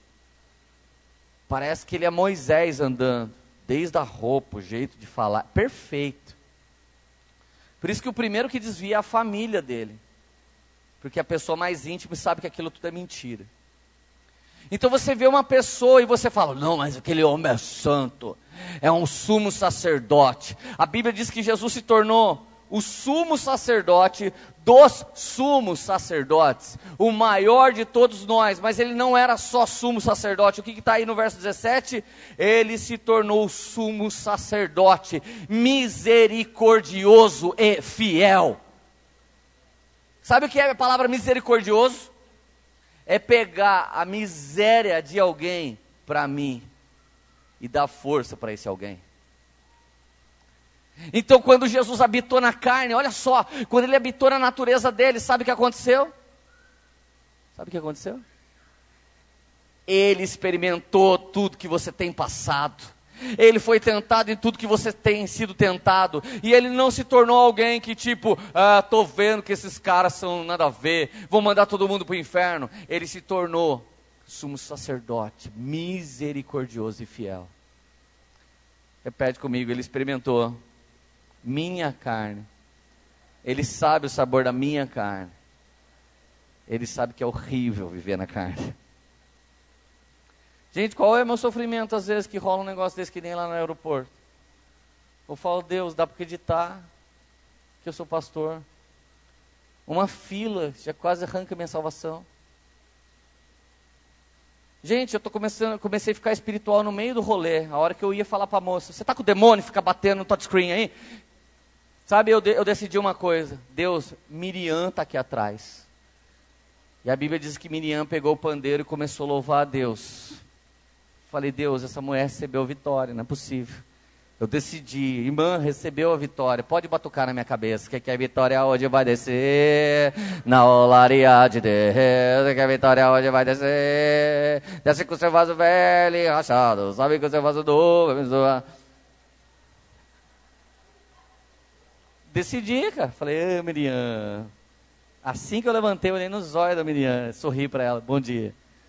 Parece que ele é Moisés andando, desde a roupa, o jeito de falar, perfeito. Por isso que o primeiro que desvia é a família dele. Porque a pessoa mais íntima sabe que aquilo tudo é mentira. Então você vê uma pessoa e você fala, não, mas aquele homem é santo, é um sumo sacerdote. A Bíblia diz que Jesus se tornou o sumo sacerdote dos sumos sacerdotes, o maior de todos nós, mas ele não era só sumo sacerdote. O que está aí no verso 17? Ele se tornou sumo sacerdote, misericordioso e fiel. Sabe o que é a palavra misericordioso? É pegar a miséria de alguém para mim e dar força para esse alguém. Então quando Jesus habitou na carne, olha só, quando ele habitou na natureza dele, sabe o que aconteceu? Sabe o que aconteceu? Ele experimentou tudo que você tem passado. Ele foi tentado em tudo que você tem sido tentado. E ele não se tornou alguém que tipo, tô vendo que esses caras são nada a ver, vou mandar todo mundo para o inferno. Ele se tornou sumo sacerdote, misericordioso e fiel. Repete comigo, ele experimentou minha carne. Ele sabe o sabor da minha carne. Ele sabe que é horrível viver na carne. Gente, qual é o meu sofrimento às vezes que rola um negócio desse que nem lá no aeroporto? Eu falo, Deus, dá para acreditar que eu sou pastor. Uma fila já quase arranca minha salvação. Gente, eu comecei a ficar espiritual no meio do rolê. A hora que eu ia falar para a moça, você está com o demônio, fica batendo no touchscreen aí? Sabe, eu decidi uma coisa. Deus, Miriam está aqui atrás. E a Bíblia diz que Miriam pegou o pandeiro e começou a louvar a Deus. Falei, Deus, essa mulher recebeu a vitória, não é possível. Eu decidi, irmã, recebeu a vitória. Pode batucar na minha cabeça, que a vitória hoje vai descer na olaria de Deus, que a vitória hoje vai descer. Desce com o seu vaso velho e rachado, sabe com o seu vaso novo. Decidi, cara. Falei, Miriam. Assim que eu levantei, eu olhei nos olhos da Miriam, sorri para ela, bom dia.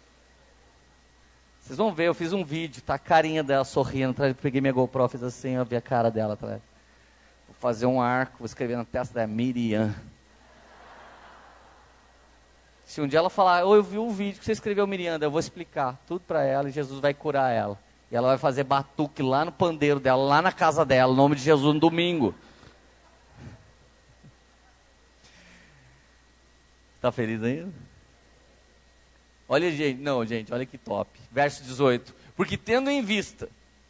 Vocês vão ver, eu fiz um vídeo, tá a carinha dela sorrindo, peguei minha GoPro, fiz assim, eu vi a cara dela atrás. Vou fazer um arco, vou escrever na testa da Miriam. Se um dia ela falar, eu vi um vídeo que você escreveu, Miranda, eu vou explicar tudo para ela e Jesus vai curar ela. E ela vai fazer batuque lá no pandeiro dela, lá na casa dela, em nome de Jesus, no domingo. Está feliz ainda? Olha, gente, olha que top. Verso 18. Porque tendo em vista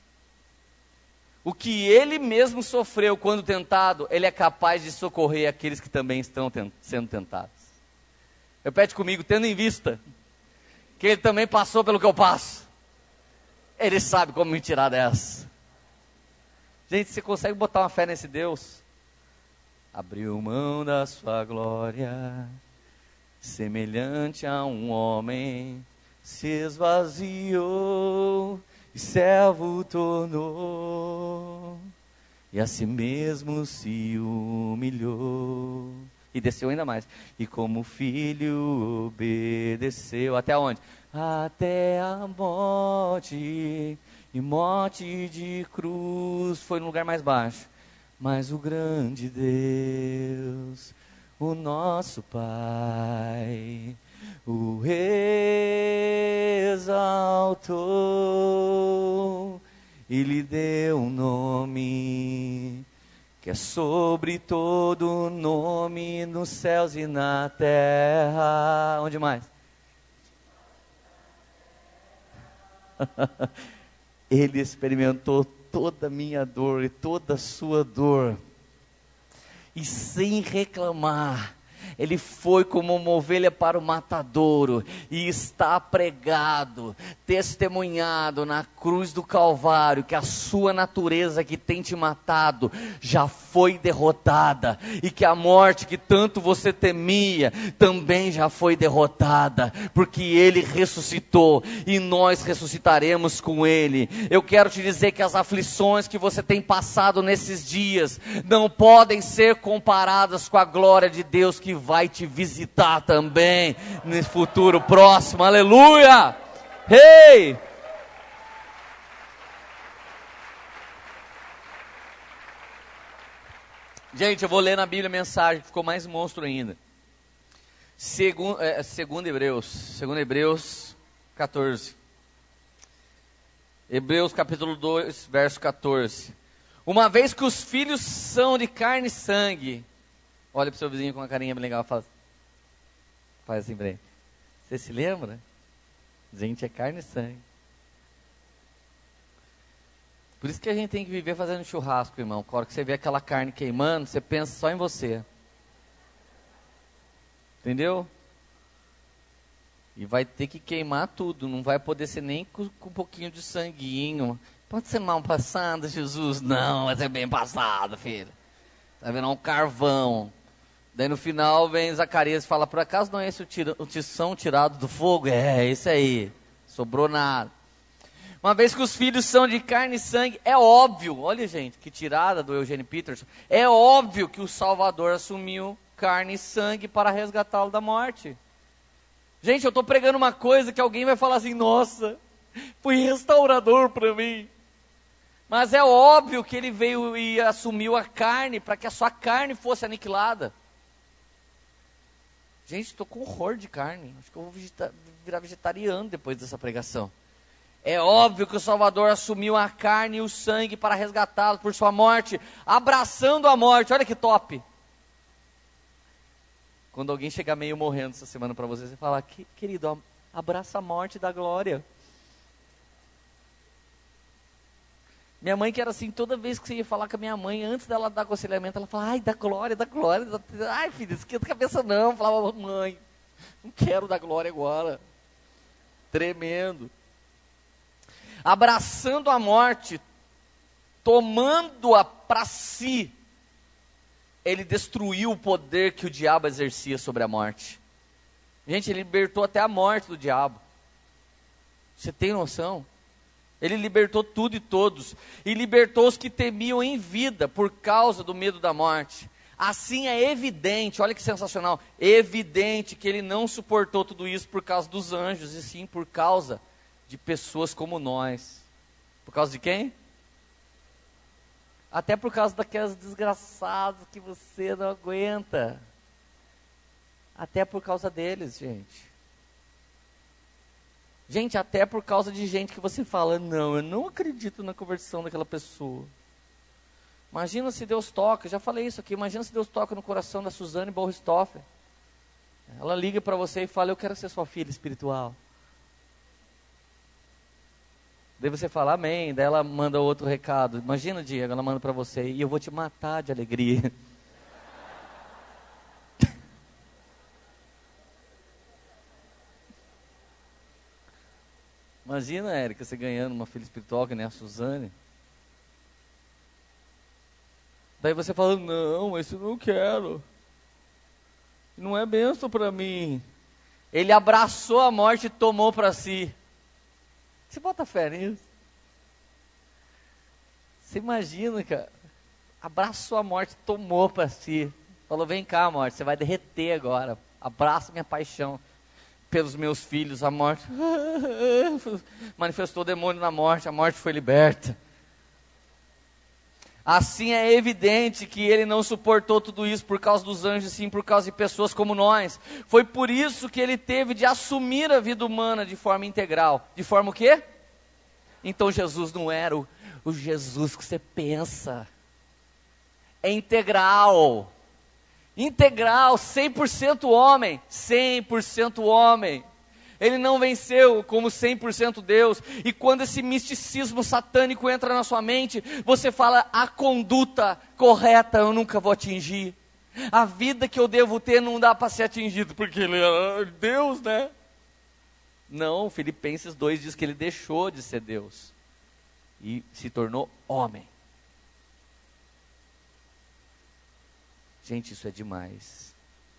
o que ele mesmo sofreu quando tentado, ele é capaz de socorrer aqueles que também estão sendo tentados. Repete comigo, tendo em vista que ele também passou pelo que eu passo, ele sabe como me tirar dessa. Gente, você consegue botar uma fé nesse Deus? Abriu mão da sua glória, semelhante a um homem, se esvaziou e servo tornou, e a si mesmo se humilhou, e desceu ainda mais, e como filho obedeceu, até onde? Até a morte, e morte de cruz, foi no lugar mais baixo, mas o grande Deus, o nosso Pai, o exaltou e lhe deu um nome que é sobre todo nome nos céus e na terra. Onde mais? Ele experimentou toda a minha dor e toda a sua dor, e sem reclamar, ele foi como uma ovelha para o matadouro, e está pregado, testemunhado na cruz do Calvário, que a sua natureza que tem te matado, já foi derrotada, e que a morte que tanto você temia, também já foi derrotada, porque ele ressuscitou, e nós ressuscitaremos com ele. Eu quero te dizer que as aflições que você tem passado nesses dias, não podem ser comparadas com a glória de Deus que vai te visitar também no futuro próximo. Aleluia! Hey! Gente, eu vou ler na Bíblia a mensagem que ficou mais monstro ainda. Segundo Hebreus 14. Hebreus capítulo 2, verso 14. Uma vez que os filhos são de carne e sangue. Olha para o seu vizinho com uma carinha bem legal, faz assim para ele. Você se lembra? Gente, é carne e sangue. Por isso que a gente tem que viver fazendo churrasco, irmão. Na hora que você vê aquela carne queimando, você pensa só em você. Entendeu? E vai ter que queimar tudo. Não vai poder ser nem com um pouquinho de sanguinho. Pode ser mal passado, Jesus? Não, vai ser bem passado, filho. Vai virar um carvão. Daí no final vem Zacarias e fala, por acaso não é esse o tição tirado do fogo? É, esse aí, sobrou nada. Uma vez que os filhos são de carne e sangue, é óbvio, olha gente, que tirada do Eugênio Peterson, é óbvio que o Salvador assumiu carne e sangue para resgatá-lo da morte. Gente, eu estou pregando uma coisa que alguém vai falar assim, nossa, foi restaurador para mim. Mas é óbvio que ele veio e assumiu a carne para que a sua carne fosse aniquilada. Gente, estou com horror de carne. Acho que eu vou virar vegetariano depois dessa pregação. É óbvio que o Salvador assumiu a carne e o sangue para resgatá-lo por sua morte, abraçando a morte. Olha que top. Quando alguém chegar meio morrendo essa semana para você, você fala, querido, abraça a morte da glória. Minha mãe que era assim, toda vez que você ia falar com a minha mãe, antes dela dar aconselhamento, ela falava, ai, da glória, ai filho, esquenta a cabeça não. Eu falava, mãe, não quero dar glória agora. Tremendo. Abraçando a morte, tomando-a para si, ele destruiu o poder que o diabo exercia sobre a morte. Gente, ele libertou até a morte do diabo. Você tem noção? Ele libertou tudo e todos, e libertou os que temiam em vida, por causa do medo da morte. Assim é evidente, olha que sensacional, evidente que ele não suportou tudo isso por causa dos anjos, e sim por causa de pessoas como nós. Por causa de quem? Até por causa daquelas desgraçadas que você não aguenta. Até por causa deles, gente. Gente, até por causa de gente que você fala, não, eu não acredito na conversão daquela pessoa. Imagina se Deus toca, já falei isso aqui, imagina se Deus toca no coração da Suzane Borristoffen. Ela liga para você e fala, eu quero ser sua filha espiritual. Daí você fala, amém, daí ela manda outro recado. Imagina, Diego, ela manda para você, e eu vou te matar de alegria. Imagina, Érica, você ganhando uma filha espiritual que nem a Suzane. Daí você fala, não, isso eu não quero. Não é bênção para mim. Ele abraçou a morte e tomou para si. Você bota fé nisso? Você imagina, cara. Abraçou a morte, tomou para si. Falou, vem cá, morte, você vai derreter agora. Abraça minha paixão pelos meus filhos. A morte manifestou o demônio na morte, a morte foi liberta. Assim é evidente que ele não suportou tudo isso por causa dos anjos, sim por causa de pessoas como nós. Foi por isso que ele teve de assumir a vida humana de forma integral. De forma o quê? Então Jesus não era o Jesus que você pensa. É integral. Integral, 100% homem, 100% homem. Ele não venceu como 100% Deus. E quando esse misticismo satânico entra na sua mente, você fala, a conduta correta eu nunca vou atingir. A vida que eu devo ter não dá para ser atingido, porque ele é Deus, né? Não, Filipenses 2 diz que ele deixou de ser Deus e se tornou homem. Gente, isso é demais.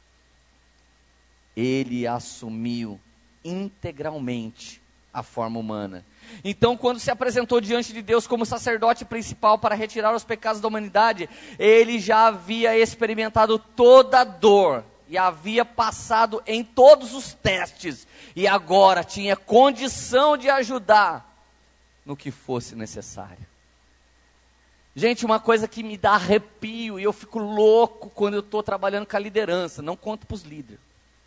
Ele assumiu integralmente a forma humana. Então, quando se apresentou diante de Deus como sacerdote principal para retirar os pecados da humanidade, ele já havia experimentado toda a dor e havia passado em todos os testes e agora tinha condição de ajudar no que fosse necessário. Gente, uma coisa que me dá arrepio e eu fico louco quando eu estou trabalhando com a liderança, não conto para os líderes.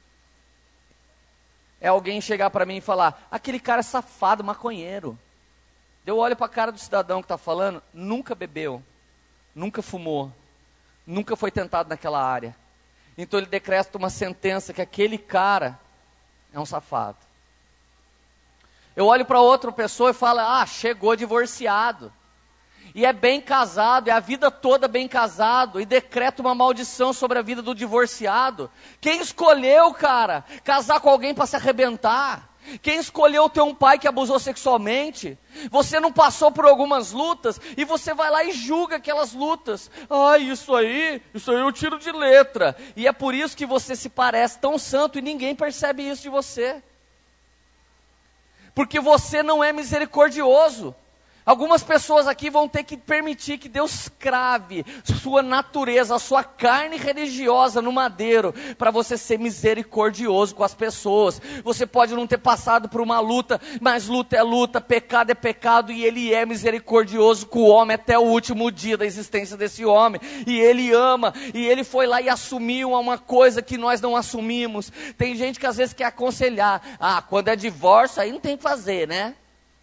É alguém chegar para mim e falar, aquele cara é safado, maconheiro. Eu olho para a cara do cidadão que está falando, nunca bebeu, nunca fumou, nunca foi tentado naquela área. Então ele decreta uma sentença que aquele cara é um safado. Eu olho para outra pessoa e falo, chegou divorciado. E é bem casado, é a vida toda bem casado, e decreta uma maldição sobre a vida do divorciado. Quem escolheu, cara, casar com alguém para se arrebentar? Quem escolheu ter um pai que abusou sexualmente? Você não passou por algumas lutas, e você vai lá e julga aquelas lutas. Isso aí eu tiro de letra. E é por isso que você se parece tão santo, e ninguém percebe isso de você. Porque você não é misericordioso. Algumas pessoas aqui vão ter que permitir que Deus crave sua natureza, a sua carne religiosa no madeiro, para você ser misericordioso com as pessoas. Você pode não ter passado por uma luta, mas luta é luta, pecado é pecado, e Ele é misericordioso com o homem até o último dia da existência desse homem, e Ele ama, e Ele foi lá e assumiu uma coisa que nós não assumimos. Tem gente que às vezes quer aconselhar, quando é divórcio aí não tem o que fazer, né?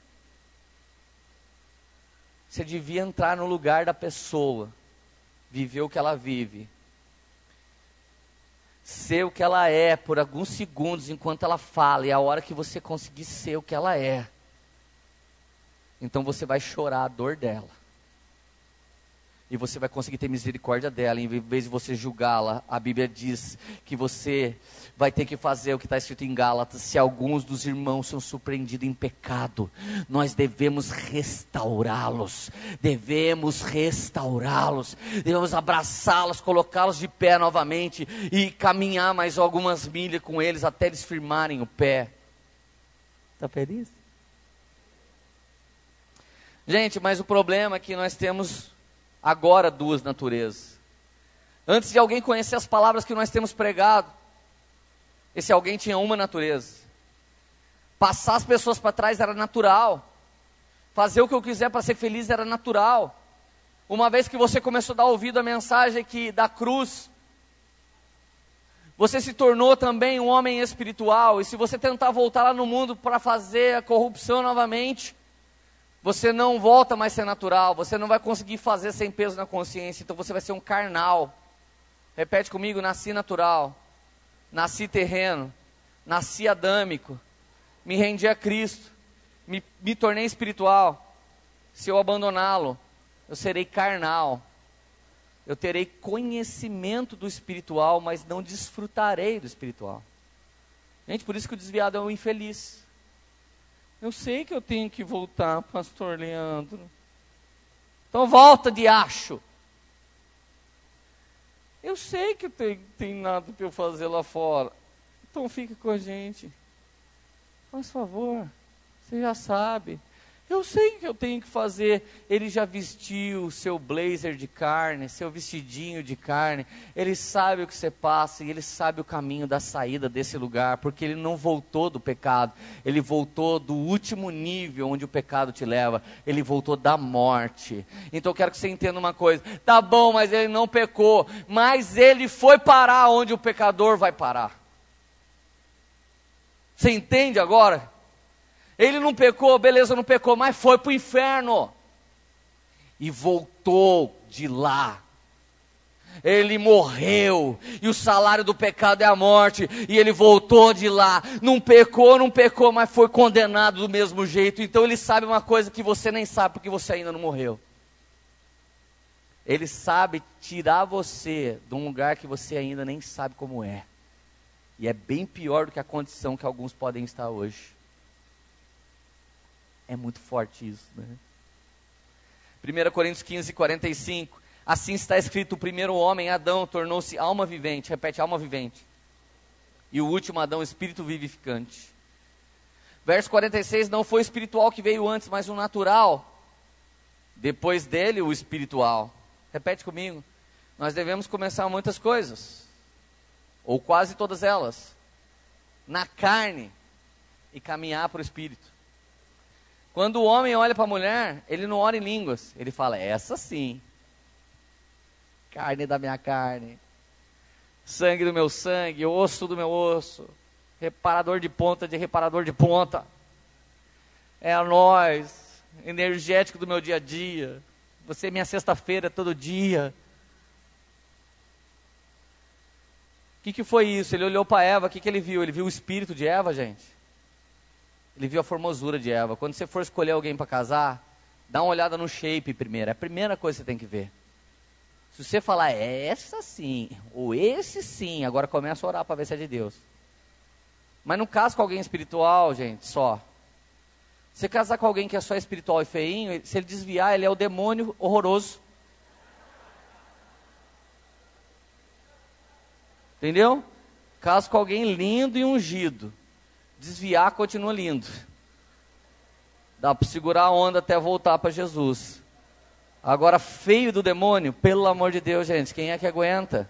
Você devia entrar no lugar da pessoa, viver o que ela vive, ser o que ela é por alguns segundos enquanto ela fala, e a hora que você conseguir ser o que ela é, então você vai chorar a dor dela, e você vai conseguir ter misericórdia dela, em vez de você julgá-la. A Bíblia diz que você vai ter que fazer o que está escrito em Gálatas, se alguns dos irmãos são surpreendidos em pecado, nós devemos restaurá-los, devemos abraçá-los, colocá-los de pé novamente, e caminhar mais algumas milhas com eles, até eles firmarem o pé. Está feliz? Gente, mas o problema é que nós temos agora duas naturezas. Antes de alguém conhecer as palavras que nós temos pregado, esse alguém tinha uma natureza. Passar as pessoas para trás era natural. Fazer o que eu quiser para ser feliz era natural. Uma vez que você começou a dar ouvido à mensagem da cruz, Você se tornou também um homem espiritual. E se você tentar voltar lá no mundo para fazer a corrupção novamente, você não volta mais a ser natural. Você não vai conseguir fazer sem peso na consciência. Então você vai ser um carnal. Repete comigo: nasci natural, nasci terreno, nasci adâmico, me rendi a Cristo, me tornei espiritual. Se eu abandoná-lo, eu serei carnal. Eu terei conhecimento do espiritual, mas não desfrutarei do espiritual. Gente, por isso que o desviado é um infeliz. Eu sei que eu tenho que voltar, pastor Leandro. Então volta, diacho. Eu sei que tem nada para eu fazer lá fora. Então fica com a gente. Faz favor, você já sabe. Eu sei o que eu tenho que fazer. Ele já vestiu seu blazer de carne, seu vestidinho de carne. Ele sabe o que você passa e ele sabe o caminho da saída desse lugar, porque ele não voltou do pecado. Ele voltou do último nível onde o pecado te leva. Ele voltou da morte. Então eu quero que você entenda uma coisa. Tá bom, mas ele não pecou. Mas ele foi parar onde o pecador vai parar. Você entende agora? Ele não pecou, beleza, não pecou, mas foi para o inferno. E voltou de lá. Ele morreu. E o salário do pecado é a morte. E ele voltou de lá. Não pecou, mas foi condenado do mesmo jeito. Então ele sabe uma coisa que você nem sabe, porque você ainda não morreu. Ele sabe tirar você de um lugar que você ainda nem sabe como é. E é bem pior do que a condição que alguns podem estar hoje. É muito forte isso, né? 1 Coríntios 15, 45. Assim está escrito: o primeiro homem, Adão, tornou-se alma vivente. Repete: alma vivente. E o último Adão, espírito vivificante. Verso 46. Não foi o espiritual que veio antes, mas o natural. Depois dele, o espiritual. Repete comigo. Nós devemos começar muitas coisas, ou quase todas elas, na carne, e caminhar para o espírito. Quando o homem olha para a mulher, ele não ora em línguas. Ele fala: essa sim. Carne da minha carne. Sangue do meu sangue. Osso do meu osso. Reparador de ponta de reparador de ponta. É a nós. Energético do meu dia a dia. Você é minha sexta-feira todo dia. O que foi isso? Ele olhou para Eva, o que ele viu? Ele viu o espírito de Eva, gente. Ele viu a formosura de Eva. Quando você for escolher alguém para casar, dá uma olhada no shape primeiro. É a primeira coisa que você tem que ver. Se você falar: essa sim, ou esse sim, agora começa a orar para ver se é de Deus. Mas não casa com alguém espiritual, gente, só. Você casar com alguém que é só espiritual e feinho, se ele desviar, ele é o demônio horroroso. Entendeu? Casa com alguém lindo e ungido. Desviar, continua lindo. Dá para segurar a onda até voltar para Jesus. Agora, feio do demônio, pelo amor de Deus, gente, quem é que aguenta?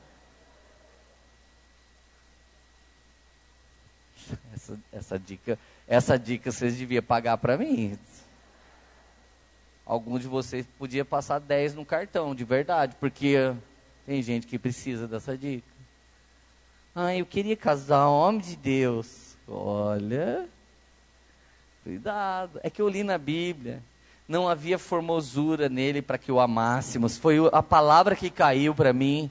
Essa dica vocês deviam pagar para mim. Algum de vocês podia passar 10 no cartão, de verdade, porque tem gente que precisa dessa dica. Eu queria casar, homem de Deus. Olha, cuidado. É que eu li na Bíblia, não havia formosura nele para que o amássemos. Foi a palavra que caiu para mim.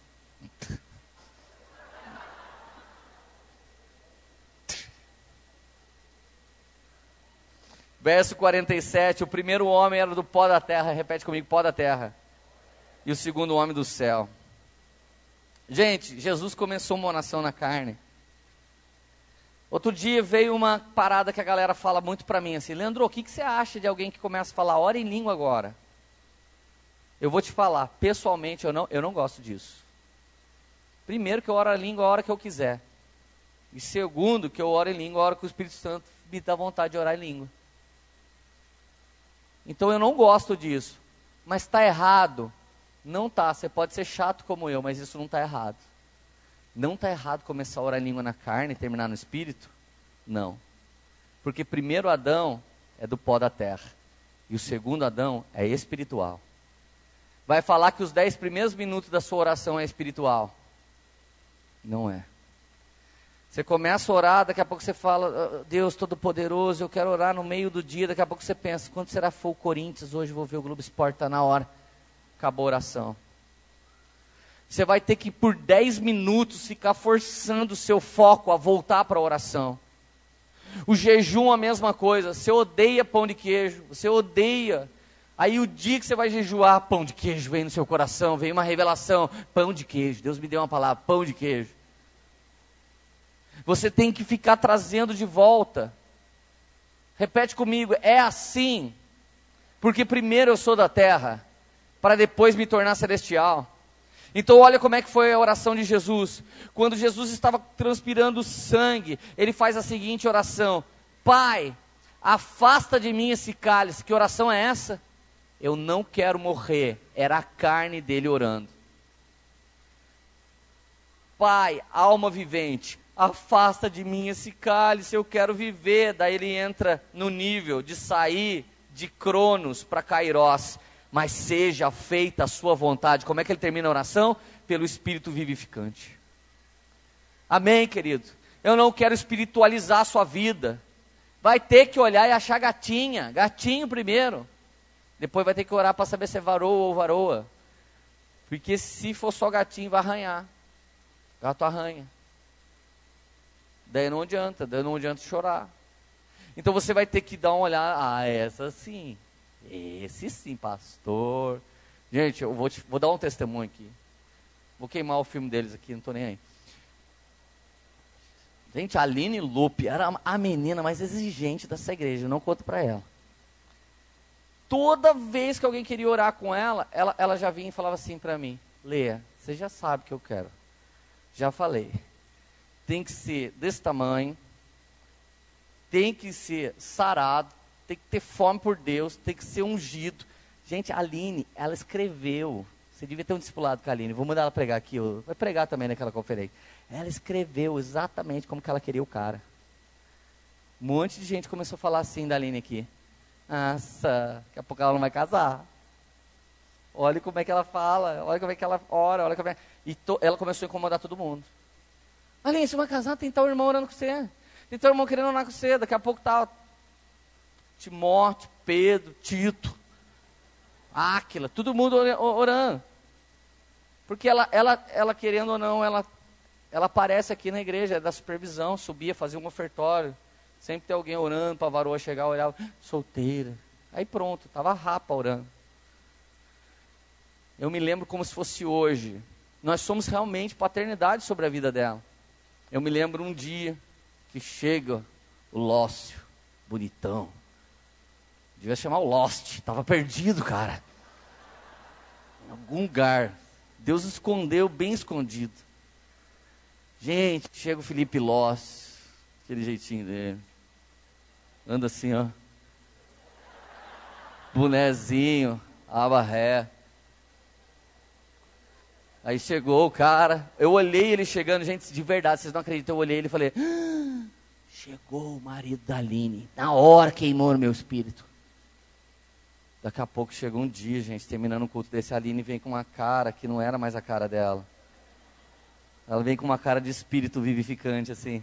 Verso 47, o primeiro homem era do pó da terra. Repete comigo: pó da terra. E o segundo homem do céu. Gente, Jesus começou uma oração na carne. Outro dia veio uma parada que a galera fala muito para mim assim: Leandro, o que você acha de alguém que começa a falar ora em língua agora? Eu vou te falar, pessoalmente eu não gosto disso. Primeiro, que eu oro em língua a hora que eu quiser. E segundo, que eu oro em língua a hora que o Espírito Santo me dá vontade de orar em língua. Então eu não gosto disso. Mas está errado? Não está. Você pode ser chato como eu, mas isso não está errado. Não está errado começar a orar em língua na carne e terminar no espírito? Não. Porque primeiro Adão é do pó da terra. E o segundo Adão é espiritual. Vai falar que os 10 primeiros minutos da sua oração é espiritual. Não é. Você começa a orar, daqui a pouco você fala, Deus Todo-Poderoso, eu quero orar no meio do dia, daqui a pouco você pensa, quando será for o Corinthians, hoje eu vou ver o Globo Esporte, está na hora. Acabou a oração. Você vai ter que por 10 minutos ficar forçando o seu foco a voltar para a oração. O jejum a mesma coisa, você odeia pão de queijo, você odeia. Aí o dia que você vai jejuar, pão de queijo vem no seu coração, vem uma revelação, pão de queijo, Deus me deu uma palavra, pão de queijo. Você tem que ficar trazendo de volta. Repete comigo, é assim, porque primeiro eu sou da terra, para depois me tornar celestial. Então olha como é que foi a oração de Jesus. Quando Jesus estava transpirando sangue, ele faz a seguinte oração: Pai, afasta de mim esse cálice. Que oração é essa? Eu não quero morrer. Era a carne dele orando. Pai, alma vivente, afasta de mim esse cálice, eu quero viver. Daí ele entra no nível de sair de Cronos para Kairos. Mas seja feita a sua vontade. Como é que ele termina a oração? Pelo Espírito vivificante. Amém, querido? Eu não quero espiritualizar a sua vida. Vai ter que olhar e achar gatinha. Gatinho primeiro. Depois vai ter que orar para saber se é varoa ou varoa. Porque se for só gatinho, vai arranhar. Gato arranha. Daí não adianta chorar. Então você vai ter que dar uma olhada. Ah, essa sim. Esse sim, pastor. Gente, eu vou dar um testemunho aqui. Vou queimar o filme deles aqui, não estou nem aí. Gente, a Aline Lupe era a menina mais exigente dessa igreja, eu não conto para ela. Toda vez que alguém queria orar com ela já vinha e falava assim para mim: Lea, você já sabe o que eu quero. Já falei. Tem que ser desse tamanho, tem que ser sarado, tem que ter fome por Deus, tem que ser ungido. Gente, a Aline, ela escreveu. Você devia ter um discipulado com a Aline. Vou mandar ela pregar aqui. Vai pregar também naquela conferência. Ela escreveu exatamente como que ela queria o cara. Um monte de gente começou a falar assim da Aline aqui. Nossa, daqui a pouco ela não vai casar. Olha como é que ela fala, olha como é que ela ora, olha como é... ela começou a incomodar todo mundo. Aline, você vai casar, tem tal irmão orando com você. Tem tal irmão querendo orar com você. Daqui a pouco tá Timóteo, Pedro, Tito, Áquila, todo mundo orando. Porque ela querendo ou não, ela aparece aqui na igreja, é da supervisão, subia, fazia um ofertório. Sempre tem alguém orando para a varoa chegar, olhar, solteira. Aí pronto, estava a rapa orando. Eu me lembro como se fosse hoje. Nós somos realmente paternidade sobre a vida dela. Eu me lembro um dia que chega o Lócio, bonitão. Devia chamar o Lost, estava perdido, cara. Em algum lugar. Deus escondeu, bem escondido. Gente, chega o Felipe Loss, aquele jeitinho dele. Anda assim, ó. Bonezinho, aba ré. Aí chegou o cara, eu olhei ele chegando, gente, de verdade, vocês não acreditam, eu olhei ele e falei, chegou o marido da Aline, na hora queimou no meu espírito. Daqui a pouco chegou um dia, gente, terminando o culto desse, a Aline vem com uma cara que não era mais a cara dela. Ela vem com uma cara de espírito vivificante, assim.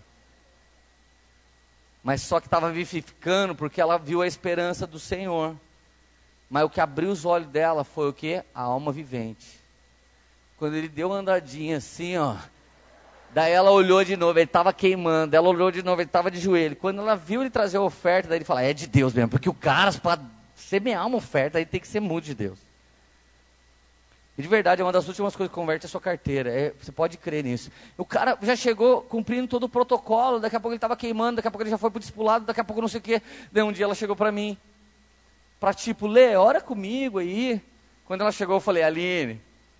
Mas só que estava vivificando porque ela viu a esperança do Senhor. Mas o que abriu os olhos dela foi o quê? A alma vivente. Quando ele deu uma andadinha assim, ó. Daí ela olhou de novo, ele estava queimando. Ela olhou de novo, ele estava de joelho. Quando ela viu ele trazer a oferta, daí ele falou, é de Deus mesmo. Porque o cara, para semear uma oferta, aí tem que ser muito de Deus. E de verdade, é uma das últimas coisas que converte a sua carteira. Você pode crer nisso. O cara já chegou cumprindo todo o protocolo, daqui a pouco ele estava queimando, daqui a pouco ele já foi para o discipulado, daqui a pouco não sei o quê. Daí um dia ela chegou para mim, para tipo, Lê, ora comigo aí. Quando ela chegou, eu falei, Aline.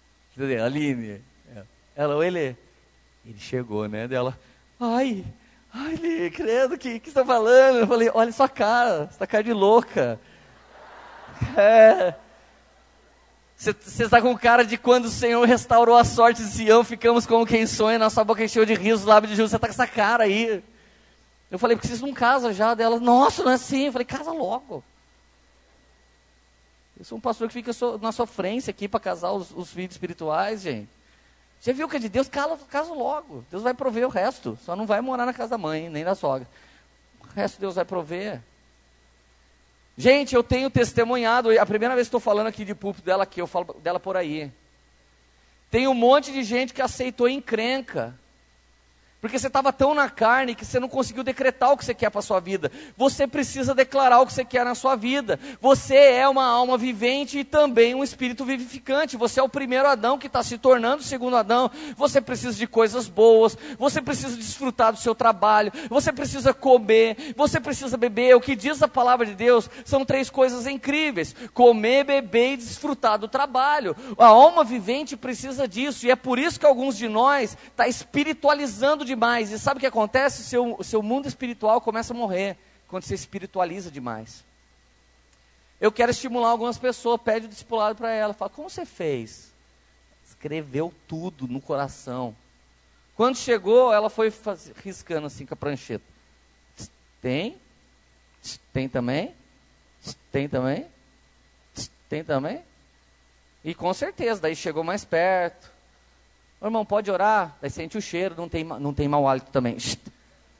Ela, oi, Lê. Ele chegou, né? Dela, ai, Lê, credo, que você está falando? Eu falei, olha sua cara, você está cara de louca. Você está com cara de quando o Senhor restaurou a sorte de Sião, ficamos como quem sonha, nossa boca encheu de risos, lábio de juros, você está com essa cara aí. Eu falei, porque vocês não casam já? Dela, nossa, não é assim. Eu falei, casa logo. Eu sou um pastor que fica na sofrência aqui para casar os filhos espirituais, gente. Você viu que é de Deus? Caso logo. Deus vai prover o resto. Só não vai morar na casa da mãe, nem da sogra. O resto Deus vai prover. Gente, eu tenho testemunhado, a primeira vez que estou falando aqui de púlpito dela aqui, eu falo dela por aí. Tem um monte de gente que aceitou encrenca. Porque você estava tão na carne que você não conseguiu decretar o que você quer para a sua vida. Você precisa declarar o que você quer na sua vida. Você é uma alma vivente e também um espírito vivificante. Você é o primeiro Adão que está se tornando o segundo Adão. Você precisa de coisas boas. Você precisa desfrutar do seu trabalho. Você precisa comer. Você precisa beber. O que diz a palavra de Deus são 3 coisas incríveis: comer, beber e desfrutar do trabalho. A alma vivente precisa disso. E é por isso que alguns de nós está espiritualizando demais. E sabe o que acontece? O seu mundo espiritual começa a morrer quando você espiritualiza demais. Eu quero estimular algumas pessoas. Pede o discipulado para ela. Fala, como você fez? Escreveu tudo no coração. Quando chegou, ela foi riscando assim com a prancheta. Tem? Tem também? Tem também? Tem também? E com certeza, daí chegou mais perto. Ô, irmão, pode orar? Daí sente o cheiro, não tem mau hálito também. O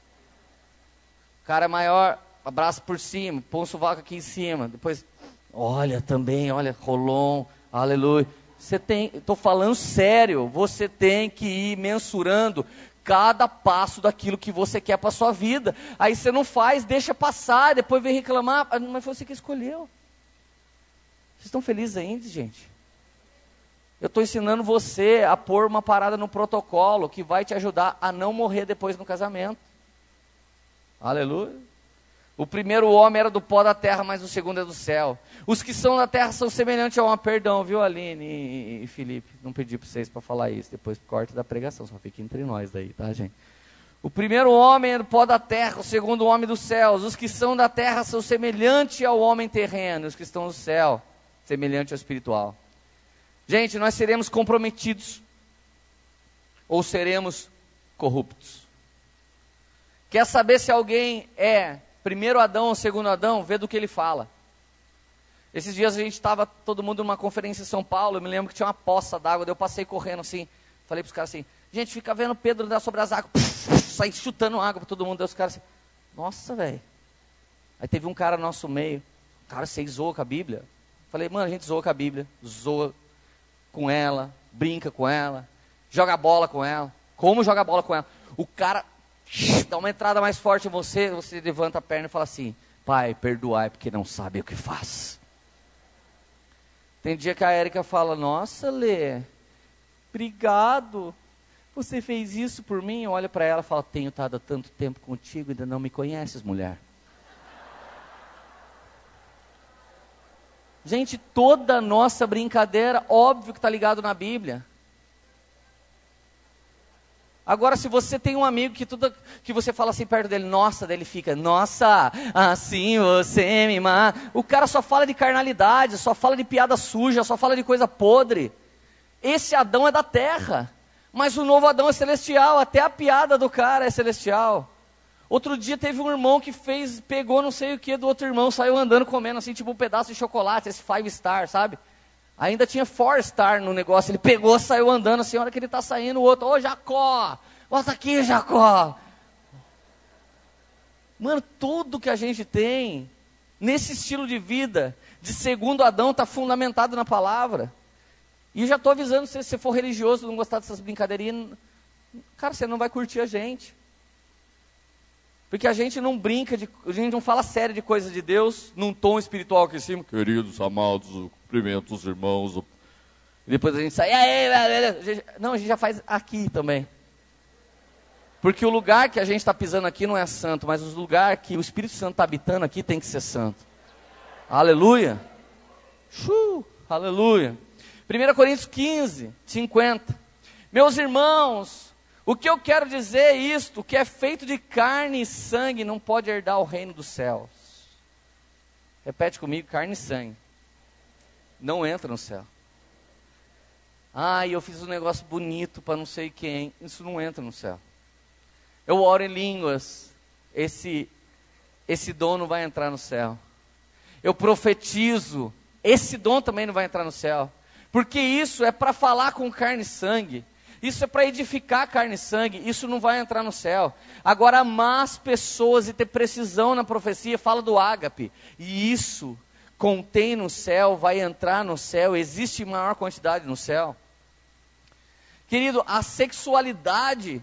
cara é maior, abraço por cima, põe o sovaco aqui em cima. Depois, olha também, olha, Rolon, aleluia. Estou falando sério, você tem que ir mensurando cada passo daquilo que você quer para a sua vida. Aí você não faz, deixa passar, depois vem reclamar, mas foi você que escolheu. Vocês estão felizes ainda, gente? Eu estou ensinando você a pôr uma parada no protocolo que vai te ajudar a não morrer depois no casamento. Aleluia. O primeiro homem era do pó da terra, mas o segundo é do céu. Os que são da terra são semelhantes ao homem. Perdão, viu, Aline e Felipe? Não pedi para vocês para falar isso. Depois corte da pregação, só fica entre nós daí, tá, gente? O primeiro homem é do pó da terra, o segundo o homem dos céus. Os que são da terra são semelhantes ao homem terreno. Os que estão no céu, semelhante ao espiritual. Gente, nós seremos comprometidos ou seremos corruptos? Quer saber se alguém é primeiro Adão ou segundo Adão? Vê do que ele fala. Esses dias a gente estava todo mundo numa conferência em São Paulo. Eu me lembro que tinha uma poça d'água. Daí eu passei correndo assim. Falei para os caras assim: gente, fica vendo Pedro andar sobre as águas. Sai chutando água para todo mundo. Daí os caras assim: nossa, velho. Aí teve um cara no nosso meio. Cara, você zoa com a Bíblia? Falei, mano, a gente zoa com a Bíblia. Zoa com ela, brinca com ela, joga bola com ela. Como joga bola com ela? O cara dá uma entrada mais forte em você, você levanta a perna e fala assim: pai, perdoai porque não sabe o que faz. Tem dia que a Érica fala: nossa, Lê, obrigado, você fez isso por mim. Eu olho para ela e falo: tenho estado há tanto tempo contigo e ainda não me conheces, mulher. Gente, toda a nossa brincadeira, óbvio que está ligado na Bíblia. Agora, se você tem um amigo que você fala assim perto dele, nossa, daí ele fica, nossa, assim você me mata. O cara só fala de carnalidade, só fala de piada suja, só fala de coisa podre. Esse Adão é da terra, mas o novo Adão é celestial, até a piada do cara é celestial. Outro dia teve um irmão que pegou não sei o que do outro irmão, saiu andando comendo assim, tipo um pedaço de chocolate, esse 5 star, sabe? Ainda tinha 4 star no negócio, ele pegou, saiu andando assim, a hora que ele está saindo, o outro, ô Jacó, volta aqui Jacó. Mano, tudo que a gente tem, nesse estilo de vida, de segundo Adão, está fundamentado na palavra. E eu já estou avisando, se você for religioso, não gostar dessas brincadeirinhas, cara, você não vai curtir a gente. Porque a gente não brinca, a gente não fala sério de coisa de Deus, num tom espiritual aqui em cima. Queridos, amados, cumprimento os irmãos. E depois a gente sai, não, a gente já faz aqui também. Porque o lugar que a gente está pisando aqui não é santo, mas o lugar que o Espírito Santo está habitando aqui tem que ser santo. Aleluia. Aleluia. 1 Coríntios 15, 50. Meus irmãos, o que eu quero dizer é isto: o que é feito de carne e sangue não pode herdar o reino dos céus. Repete comigo: carne e sangue não entra no céu. Eu fiz um negócio bonito para não sei quem. Isso não entra no céu. Eu oro em línguas. Esse dom não vai entrar no céu. Eu profetizo. Esse dom também não vai entrar no céu. Porque isso é para falar com carne e sangue. Isso é para edificar carne e sangue, isso não vai entrar no céu. Agora, amar as pessoas e ter precisão na profecia, fala do ágape. E isso contém no céu, vai entrar no céu, existe maior quantidade no céu. Querido, a sexualidade,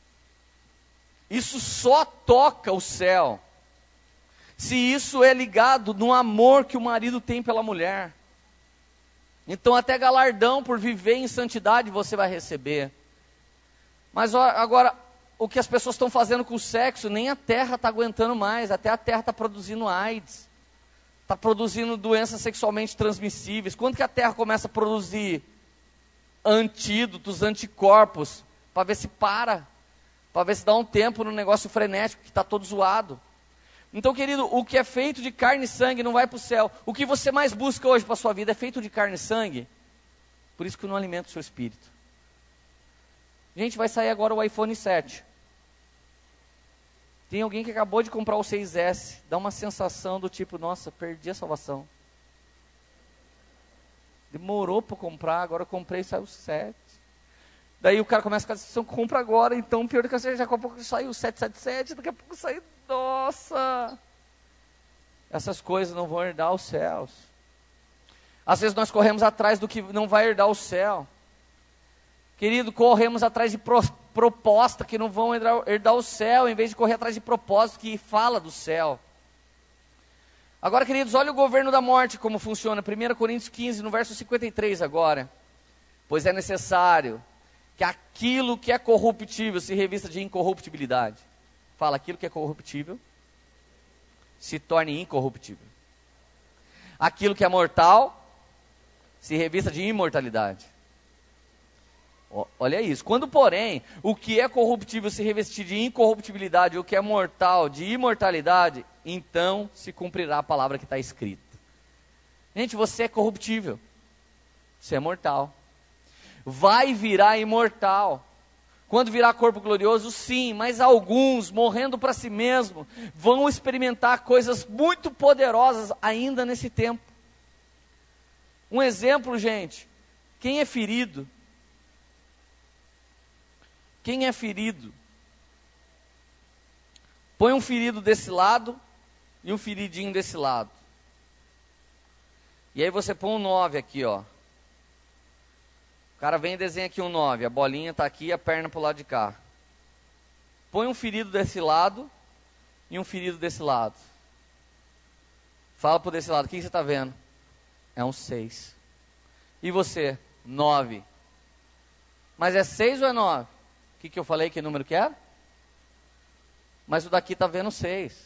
isso só toca o céu, se isso é ligado no amor que o marido tem pela mulher. Então até galardão por viver em santidade você vai receber. Mas agora, o que as pessoas estão fazendo com o sexo, nem a terra está aguentando mais, até a terra está produzindo AIDS, está produzindo doenças sexualmente transmissíveis. Quando que a terra começa a produzir antídotos, anticorpos, para ver se para ver se dá um tempo no negócio frenético que está todo zoado. Então, querido, o que é feito de carne e sangue não vai para o céu. O que você mais busca hoje para a sua vida é feito de carne e sangue. Por isso que não alimenta o seu espírito. Gente, vai sair agora o iPhone 7. Tem alguém que acabou de comprar o 6S. Dá uma sensação do tipo, nossa, perdi a salvação. Demorou para comprar, agora eu comprei e saiu o 7. Daí o cara começa a ficar, compra agora, então pior do que você já comprou, saiu o 777, daqui a pouco saiu, nossa. Essas coisas não vão herdar os céus. Às vezes nós corremos atrás do que não vai herdar o céu. Querido, corremos atrás de proposta que não vão herdar o céu, em vez de correr atrás de propósito que fala do céu. Agora, queridos, olha o governo da morte como funciona. 1 Coríntios 15, no verso 53 agora. Pois é necessário que aquilo que é corruptível se revista de incorruptibilidade. Fala, aquilo que é corruptível se torne incorruptível. Aquilo que é mortal se revista de imortalidade. Olha isso. Quando, porém, o que é corruptível se revestir de incorruptibilidade, o que é mortal de imortalidade, então se cumprirá a palavra que está escrita. Gente, você é corruptível. Você é mortal. Vai virar imortal. Quando virar corpo glorioso, sim, mas alguns, morrendo para si mesmo, vão experimentar coisas muito poderosas ainda nesse tempo. Um exemplo, gente, quem é ferido? Quem é ferido? Põe um ferido desse lado e um feridinho desse lado. E aí você põe um 9 aqui, ó. O cara vem e desenha aqui um 9, a bolinha está aqui e a perna para o lado de cá. Põe um ferido desse lado e um ferido desse lado. Fala para desse lado, o que você está vendo? É um 6. E você? 9. Mas é 6 ou é 9? O que eu falei, que número que era? Mas o daqui está vendo 6.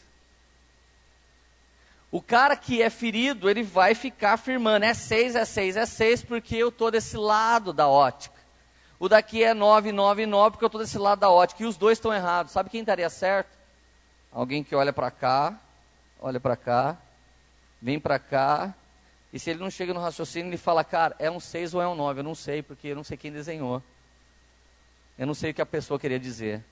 O cara que é ferido, ele vai ficar afirmando, é 6, é 6, é 6, porque eu estou desse lado da ótica. O daqui é 9, 9, 9, porque eu estou desse lado da ótica. E os dois estão errados. Sabe quem estaria certo? Alguém que olha para cá, vem para cá, e se ele não chega no raciocínio, ele fala, cara, é um 6 ou é um 9? Eu não sei, porque eu não sei quem desenhou. Eu não sei o que a pessoa queria dizer.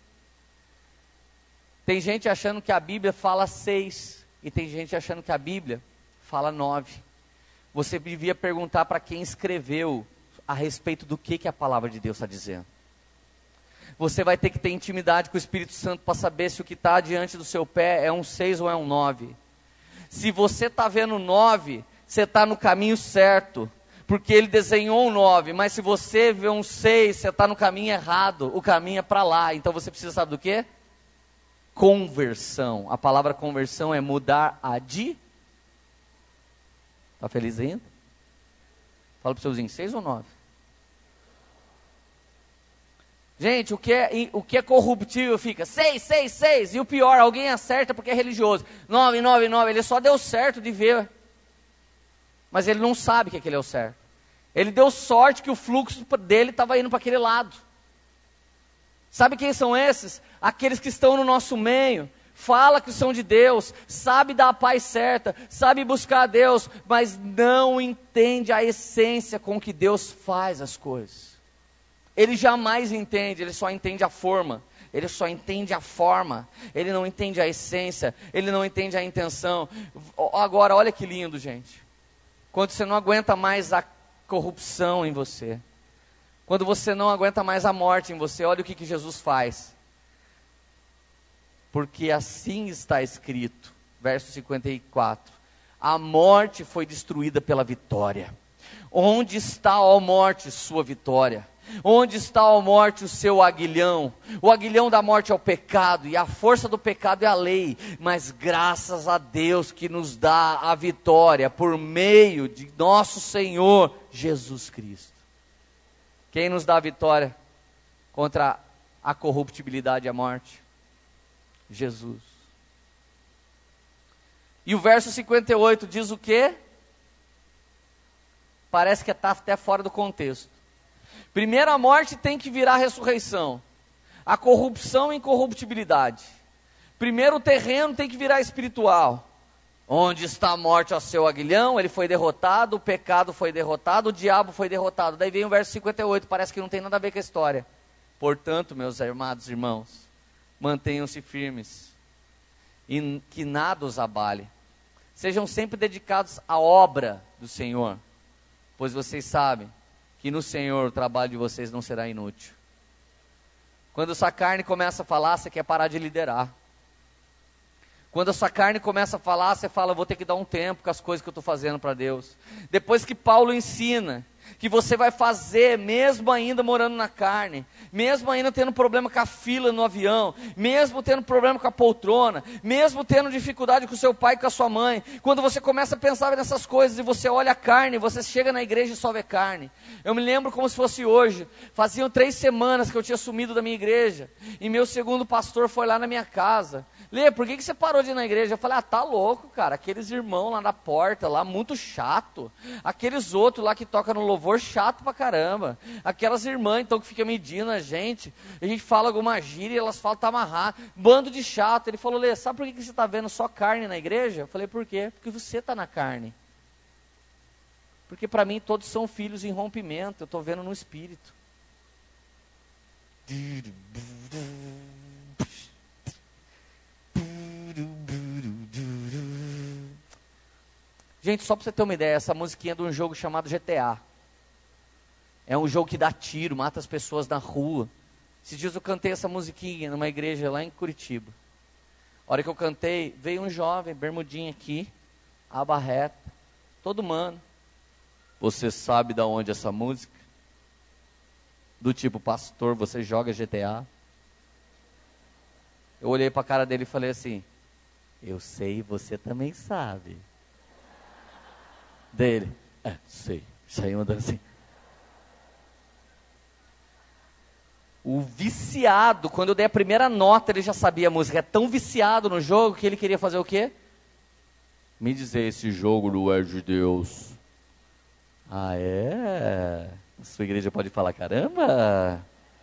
Tem gente achando que a Bíblia fala 6. E tem gente achando que a Bíblia fala 9. Você devia perguntar para quem escreveu a respeito do que a palavra de Deus está dizendo. Você vai ter que ter intimidade com o Espírito Santo para saber se o que está diante do seu pé é um 6 ou é um 9. Se você está vendo 9, você está no caminho certo, porque ele desenhou um 9. Mas se você vê um 6, você está no caminho errado. O caminho é para lá. Então você precisa saber do quê? Conversão. A palavra conversão é mudar de... Está feliz ainda? Fala para o seuzinho, 6 ou 9? Gente, o que é corruptível fica 6, 6, 6. E o pior, alguém acerta porque é religioso. 9, 9, 9. Ele só deu certo de ver. Mas ele não sabe que aquele é o certo. Ele deu sorte que o fluxo dele estava indo para aquele lado. Sabe quem são esses? Aqueles que estão no nosso meio, fala que são de Deus, sabe dar a paz certa, sabe buscar a Deus, mas não entende a essência com que Deus faz as coisas. Ele jamais entende, ele só entende a forma. Ele só entende a forma, ele não entende a essência, ele não entende a intenção. Agora, olha que lindo, gente. Quando você não aguenta mais a corrupção em você, Quando você não aguenta mais a morte em você, olha o que Jesus faz. Porque assim está escrito, verso 54. A morte foi destruída pela vitória. Onde está, ó morte, sua vitória? Onde está, ó morte, o seu aguilhão? O aguilhão da morte é o pecado, e a força do pecado é a lei. Mas graças a Deus que nos dá a vitória por meio de nosso Senhor Jesus Cristo. Quem nos dá a vitória contra a corruptibilidade e a morte? Jesus. E o verso 58 diz o quê? Parece que está até fora do contexto. Primeiro a morte tem que virar ressurreição. A corrupção e incorruptibilidade. Primeiro o terreno tem que virar espiritual. Onde está a morte, ó seu aguilhão? Ele foi derrotado, o pecado foi derrotado, o diabo foi derrotado. Daí vem o verso 58, parece que não tem nada a ver com a história. Portanto, meus amados irmãos, mantenham-se firmes e que nada os abale. Sejam sempre dedicados à obra do Senhor, pois vocês sabem que no Senhor o trabalho de vocês não será inútil. Quando a sua carne começa a falar, você quer parar de liderar. Quando a sua carne começa a falar, você fala, vou ter que dar um tempo com as coisas que eu estou fazendo para Deus. Depois que Paulo ensina que você vai fazer, mesmo ainda morando na carne, mesmo ainda tendo problema com a fila no avião, mesmo tendo problema com a poltrona, mesmo tendo dificuldade com o seu pai e com a sua mãe, quando você começa a pensar nessas coisas e você olha a carne, você chega na igreja e só vê carne. Eu me lembro como se fosse hoje, faziam 3 semanas que eu tinha sumido da minha igreja, e meu segundo pastor foi lá na minha casa. Lê, por que você parou de ir na igreja? Eu falei, tá louco, cara, aqueles irmãos lá na porta, lá muito chato, aqueles outros lá que tocam no louvor, chato pra caramba, aquelas irmãs então que ficam medindo a gente fala alguma gíria e elas falam, tá amarrado, bando de chato. Ele falou, Lê, sabe por que você tá vendo só carne na igreja? Eu falei, por quê? Porque você tá na carne, porque para mim todos são filhos em rompimento, eu tô vendo no espírito. Gente, só para você ter uma ideia, essa musiquinha é de um jogo chamado GTA. É um jogo que dá tiro, mata as pessoas na rua. Esses dias eu cantei essa musiquinha numa igreja lá em Curitiba. A hora que eu cantei, veio um jovem, bermudinho aqui, aba reta, todo mano. Você sabe de onde é essa música? Do tipo, pastor, você joga GTA? Eu olhei para a cara dele e falei assim, eu sei, você também sabe. Dele, sei, saiu andando assim. O viciado, quando eu dei a primeira nota, ele já sabia a música. É tão viciado no jogo que ele queria fazer o quê? Me dizer, esse jogo não é de Deus. Ah, é? A sua igreja pode falar, caramba?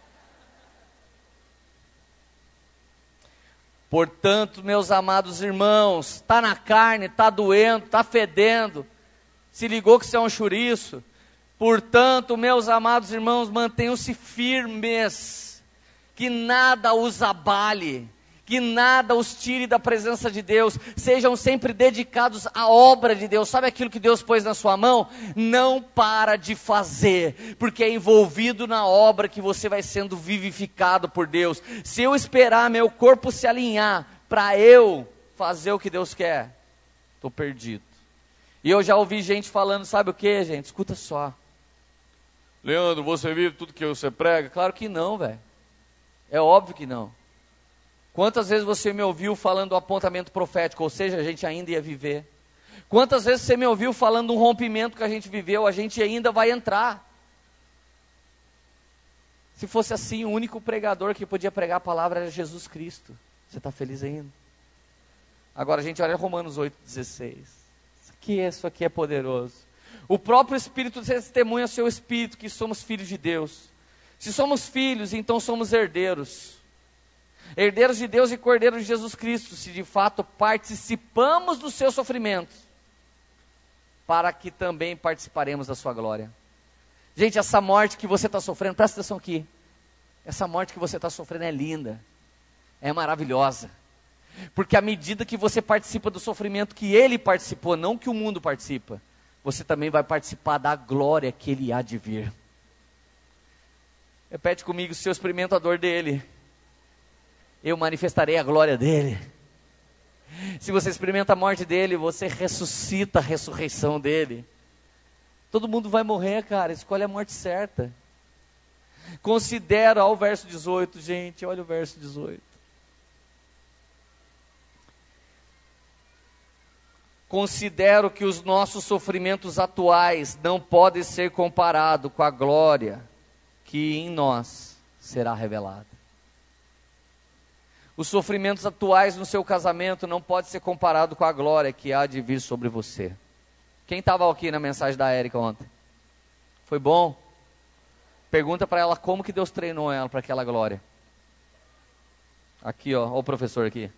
Portanto, meus amados irmãos, está na carne, está doendo, está fedendo, se ligou que você é um chouriço. Portanto, meus amados irmãos, mantenham-se firmes, que nada os abale, que nada os tire da presença de Deus, sejam sempre dedicados à obra de Deus. Sabe aquilo que Deus pôs na sua mão? Não para de fazer, porque é envolvido na obra que você vai sendo vivificado por Deus. Se eu esperar meu corpo se alinhar para eu fazer o que Deus quer, estou perdido. E eu já ouvi gente falando, sabe o que, gente? Escuta só. Leandro, você vive tudo que você prega? Claro que não, velho. É óbvio que não. Quantas vezes você me ouviu falando do apontamento profético, ou seja, a gente ainda ia viver? Quantas vezes você me ouviu falando de um rompimento que a gente viveu, a gente ainda vai entrar? Se fosse assim, o único pregador que podia pregar a palavra era Jesus Cristo. Você está feliz ainda? Agora a gente olha Romanos 8,16. Isso aqui é poderoso. O próprio Espírito testemunha ao seu Espírito que somos filhos de Deus. Se somos filhos, então somos herdeiros. Herdeiros de Deus e cordeiros de Jesus Cristo, se de fato participamos dos seus sofrimentos, para que também participaremos da sua glória. Gente, essa morte que você está sofrendo, presta atenção aqui, essa morte que você está sofrendo é linda, é maravilhosa, porque à medida que você participa do sofrimento que ele participou, não que o mundo participa, você também vai participar da glória que ele há de vir. Repete comigo: se eu experimento a dor dele, eu manifestarei a glória dele. Se você experimenta a morte dele, você ressuscita a ressurreição dele. Todo mundo vai morrer, cara, escolhe a morte certa. Considera, olha o verso 18, gente, olha o verso 18. Considero que os nossos sofrimentos atuais não podem ser comparados com a glória que em nós será revelada. Os sofrimentos atuais no seu casamento não podem ser comparados com a glória que há de vir sobre você. Quem estava aqui na mensagem da Érica ontem? Foi bom? Pergunta para ela como que Deus treinou ela para aquela glória. Aqui, ó, o professor aqui.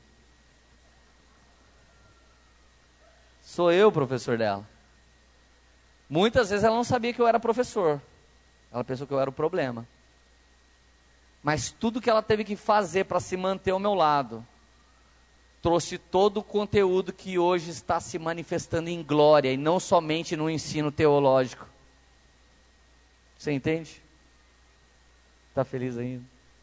Sou eu o professor dela. Muitas vezes ela não sabia que eu era professor. Ela pensou que eu era o problema. Mas tudo que ela teve que fazer para se manter ao meu lado, trouxe todo o conteúdo que hoje está se manifestando em glória, e não somente no ensino teológico. Você entende? Está feliz ainda?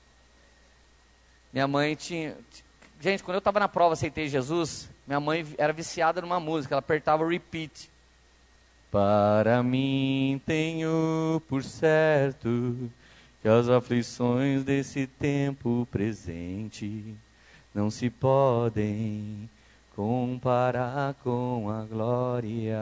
Minha mãe tinha... Gente, quando eu estava na prova, aceitei Jesus, minha mãe era viciada numa música, ela apertava o repeat. Para mim tenho por certo que as aflições desse tempo presente não se podem comparar com a glória.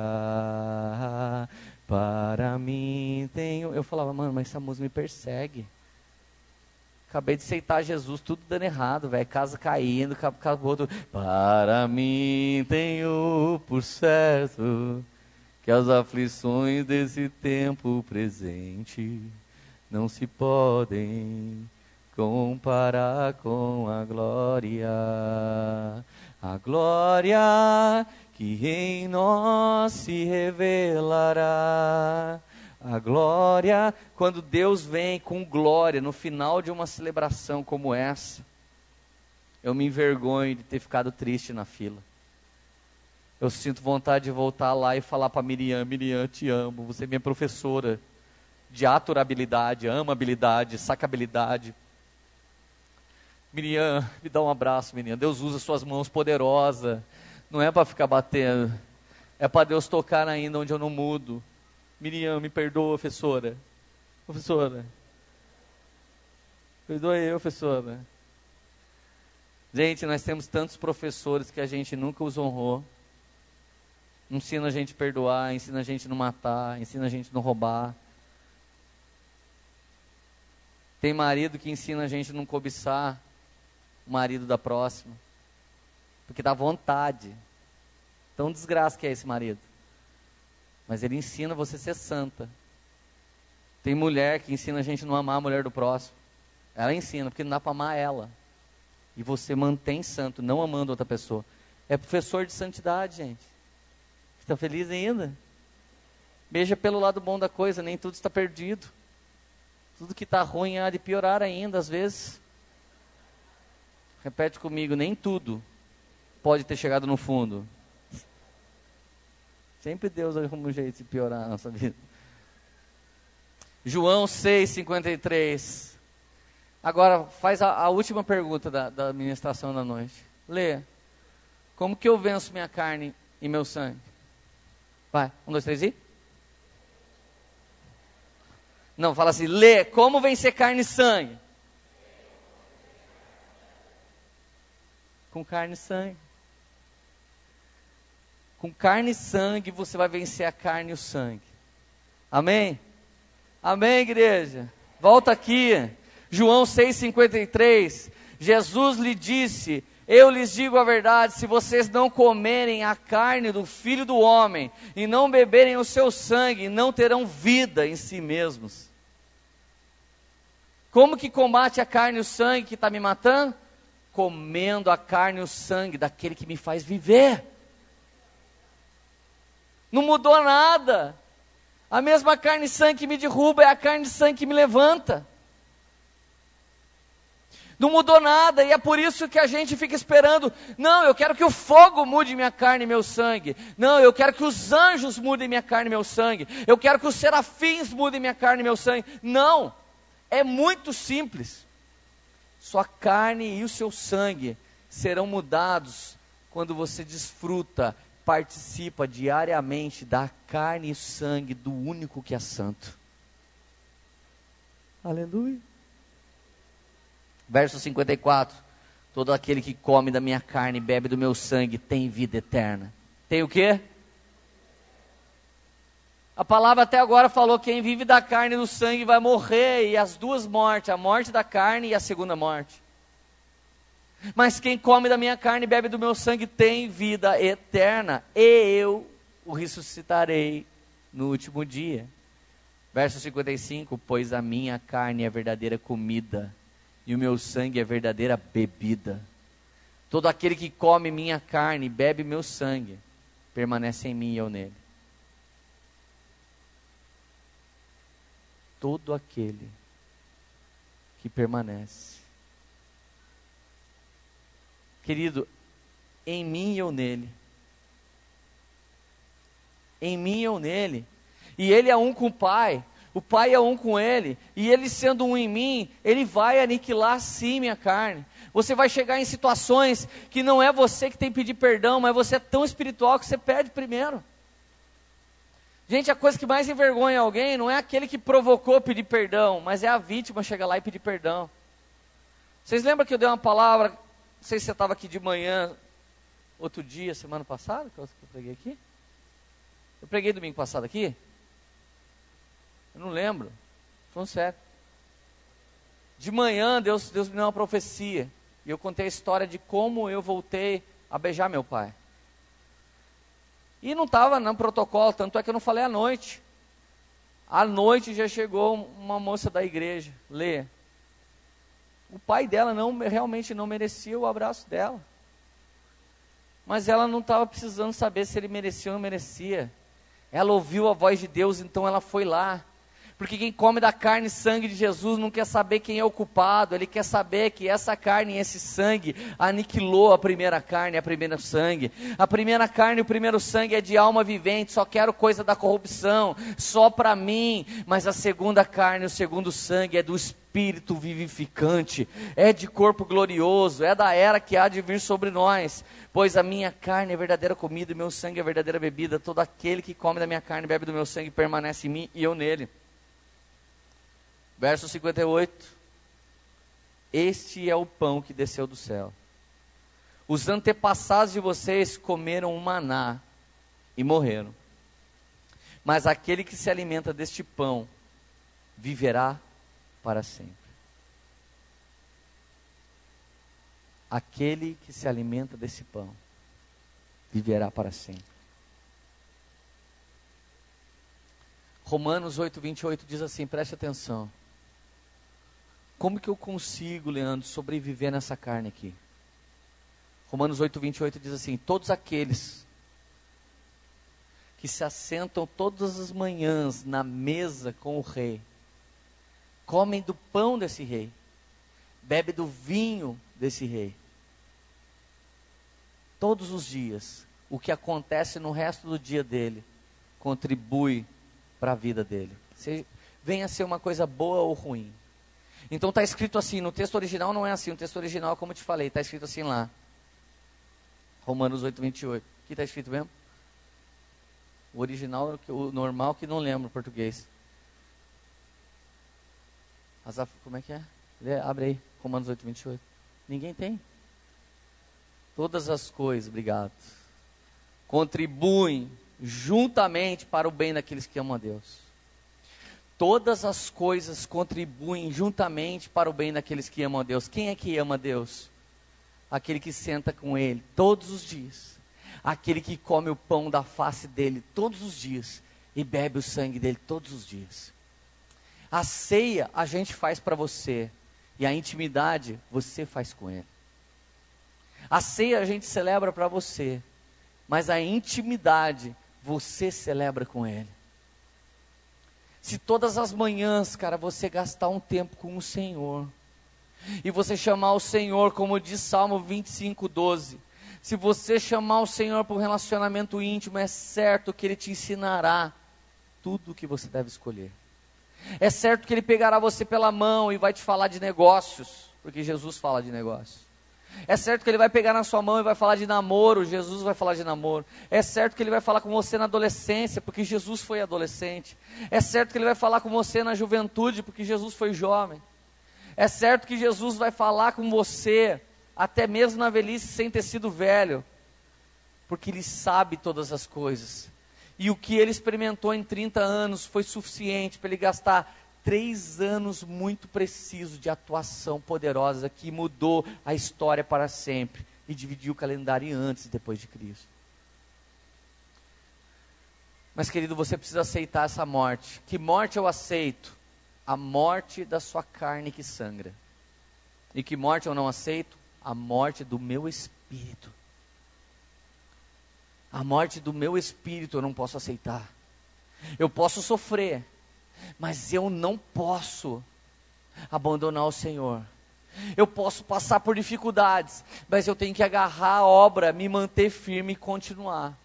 Para mim tenho... Eu falava, mano, mas essa música me persegue. Acabei de aceitar Jesus, tudo dando errado, velho. Casa caindo, acabou tudo. Para mim tenho por certo que as aflições desse tempo presente não se podem comparar com a glória. A glória que em nós se revelará. A glória, quando Deus vem com glória no final de uma celebração como essa, eu me envergonho de ter ficado triste na fila. Eu sinto vontade de voltar lá e falar para Miriam: Miriam, te amo, você é minha professora de aturabilidade, amabilidade, sacabilidade. Miriam, me dá um abraço, Miriam. Deus usa suas mãos poderosas, não é para ficar batendo, é para Deus tocar ainda onde eu não mudo. Miriam, me perdoa, professora. Professora. Perdoa eu, professora. Gente, nós temos tantos professores que a gente nunca os honrou. Ensina a gente a perdoar, ensina a gente a não matar, ensina a gente a não roubar. Tem marido que ensina a gente a não cobiçar o marido da próxima. Porque dá vontade. Tão desgraça que é esse marido. Mas ele ensina você a ser santa. Tem mulher que ensina a gente a não amar a mulher do próximo. Ela ensina, porque não dá para amar ela. E você mantém santo, não amando outra pessoa. É professor de santidade, gente. Está feliz ainda? Veja pelo lado bom da coisa, nem tudo está perdido. Tudo que está ruim há de piorar ainda, às vezes. Repete comigo: nem tudo pode ter chegado no fundo. Sempre Deus arruma um jeito de piorar a nossa vida. João 6:53. Agora faz a última pergunta da ministração da noite. Lê. Como que eu venço minha carne e meu sangue? Vai, 1, 2, 3 e... Não, fala assim, lê. Como vencer carne e sangue? Com carne e sangue. Com carne e sangue você vai vencer a carne e o sangue. Amém? Amém, igreja? Volta aqui. João 6:53. Jesus lhe disse: eu lhes digo a verdade, se vocês não comerem a carne do Filho do Homem e não beberem o seu sangue, não terão vida em si mesmos. Como que combate a carne e o sangue que está me matando? Comendo a carne e o sangue daquele que me faz viver. Não mudou nada. A mesma carne e sangue que me derruba é a carne e sangue que me levanta. Não mudou nada, e é por isso que a gente fica esperando. Não, eu quero que o fogo mude minha carne e meu sangue. Não, eu quero que os anjos mudem minha carne e meu sangue. Eu quero que os serafins mudem minha carne e meu sangue. Não, É muito simples. Sua carne e o seu sangue serão mudados quando você desfruta, participa diariamente da carne e sangue do único que é santo. Aleluia. Verso 54. Todo aquele que come da minha carne e bebe do meu sangue tem vida eterna. Tem o quê? A palavra até agora falou que quem vive da carne e do sangue vai morrer, e as duas mortes, a morte da carne e a segunda morte. Mas quem come da minha carne e bebe do meu sangue tem vida eterna, e eu o ressuscitarei no último dia. Verso 55, pois a minha carne é verdadeira comida, e o meu sangue é verdadeira bebida. Todo aquele que come minha carne e bebe meu sangue, permanece em mim e eu nele. Todo aquele que permanece. Querido, em mim e eu nele. Em mim e eu nele. E ele é um com o Pai. O Pai é um com ele. E ele sendo um em mim, ele vai aniquilar sim minha carne. Você vai chegar em situações que não é você que tem que pedir perdão, mas você é tão espiritual que você pede primeiro. Gente, a coisa que mais envergonha alguém não é aquele que provocou pedir perdão, mas é a vítima chegar lá e pedir perdão. Vocês lembram que eu dei uma palavra, não sei se você estava aqui de manhã, outro dia, semana passada, que eu preguei aqui? Eu preguei domingo passado aqui? Eu não lembro, falando sério. De manhã, Deus me deu uma profecia, e eu contei a história de como eu voltei a beijar meu pai. E não estava no protocolo, tanto é que eu não falei à noite. À noite já chegou uma moça da igreja, Lê. O pai dela realmente não merecia o abraço dela. Mas ela não estava precisando saber se ele merecia ou não merecia. Ela ouviu a voz de Deus, então ela foi lá. Porque quem come da carne e sangue de Jesus não quer saber quem é o culpado, ele quer saber que essa carne e esse sangue aniquilou a primeira carne e a primeira sangue. A primeira carne e o primeiro sangue é de alma vivente, só quero coisa da corrupção, só para mim. Mas a segunda carne e o segundo sangue é do Espírito vivificante, é de corpo glorioso, é da era que há de vir sobre nós. Pois a minha carne é verdadeira comida e meu sangue é verdadeira bebida. Todo aquele que come da minha carne e bebe do meu sangue permanece em mim e eu nele. Verso 58, este é o pão que desceu do céu. Os antepassados de vocês comeram o maná e morreram. Mas aquele que se alimenta deste pão, viverá para sempre. Aquele que se alimenta desse pão, viverá para sempre. Romanos 8, 28 diz assim, preste atenção. Como que eu consigo, Leandro, sobreviver nessa carne aqui? Romanos 8, 28 diz assim, todos aqueles que se assentam todas as manhãs na mesa com o rei, comem do pão desse rei, bebem do vinho desse rei. Todos os dias, o que acontece no resto do dia dele, contribui para a vida dele. Venha ser uma coisa boa ou ruim. Então está escrito assim, no texto original não é assim, o texto original, como eu te falei, está escrito assim lá. Romanos 8, 28. O que está escrito mesmo? O original, o normal que não lembro o português. Como é que é? Abre aí, Romanos 8, 28. Ninguém tem. Todas as coisas, obrigado, contribuem juntamente para o bem daqueles que amam a Deus. Todas as coisas contribuem juntamente para o bem daqueles que amam a Deus. Quem é que ama a Deus? Aquele que senta com Ele todos os dias. Aquele que come o pão da face dEle todos os dias. E bebe o sangue dEle todos os dias. A ceia a gente faz para você. E a intimidade você faz com Ele. A ceia a gente celebra para você. Mas a intimidade você celebra com Ele. Se todas as manhãs, cara, você gastar um tempo com o Senhor, e você chamar o Senhor, como diz Salmo 25, 12, se você chamar o Senhor para um relacionamento íntimo, é certo que Ele te ensinará tudo o que você deve escolher. É certo que Ele pegará você pela mão e vai te falar de negócios, porque Jesus fala de negócios. É certo que Ele vai pegar na sua mão e vai falar de namoro, Jesus vai falar de namoro. É certo que Ele vai falar com você na adolescência, porque Jesus foi adolescente. É certo que Ele vai falar com você na juventude, porque Jesus foi jovem. É certo que Jesus vai falar com você, até mesmo na velhice, sem ter sido velho, porque Ele sabe todas as coisas. E o que Ele experimentou em 30 anos foi suficiente para Ele gastar 3 anos muito precisos de atuação poderosa, que mudou a história para sempre, e dividiu o calendário antes e depois de Cristo. Mas querido, você precisa aceitar essa morte. Que morte eu aceito? A morte da sua carne que sangra. E que morte eu não aceito? A morte do meu espírito. A morte do meu espírito eu não posso aceitar. Eu posso sofrer, mas eu não posso abandonar o Senhor. Eu posso passar por dificuldades, mas eu tenho que agarrar a obra, me manter firme e continuar.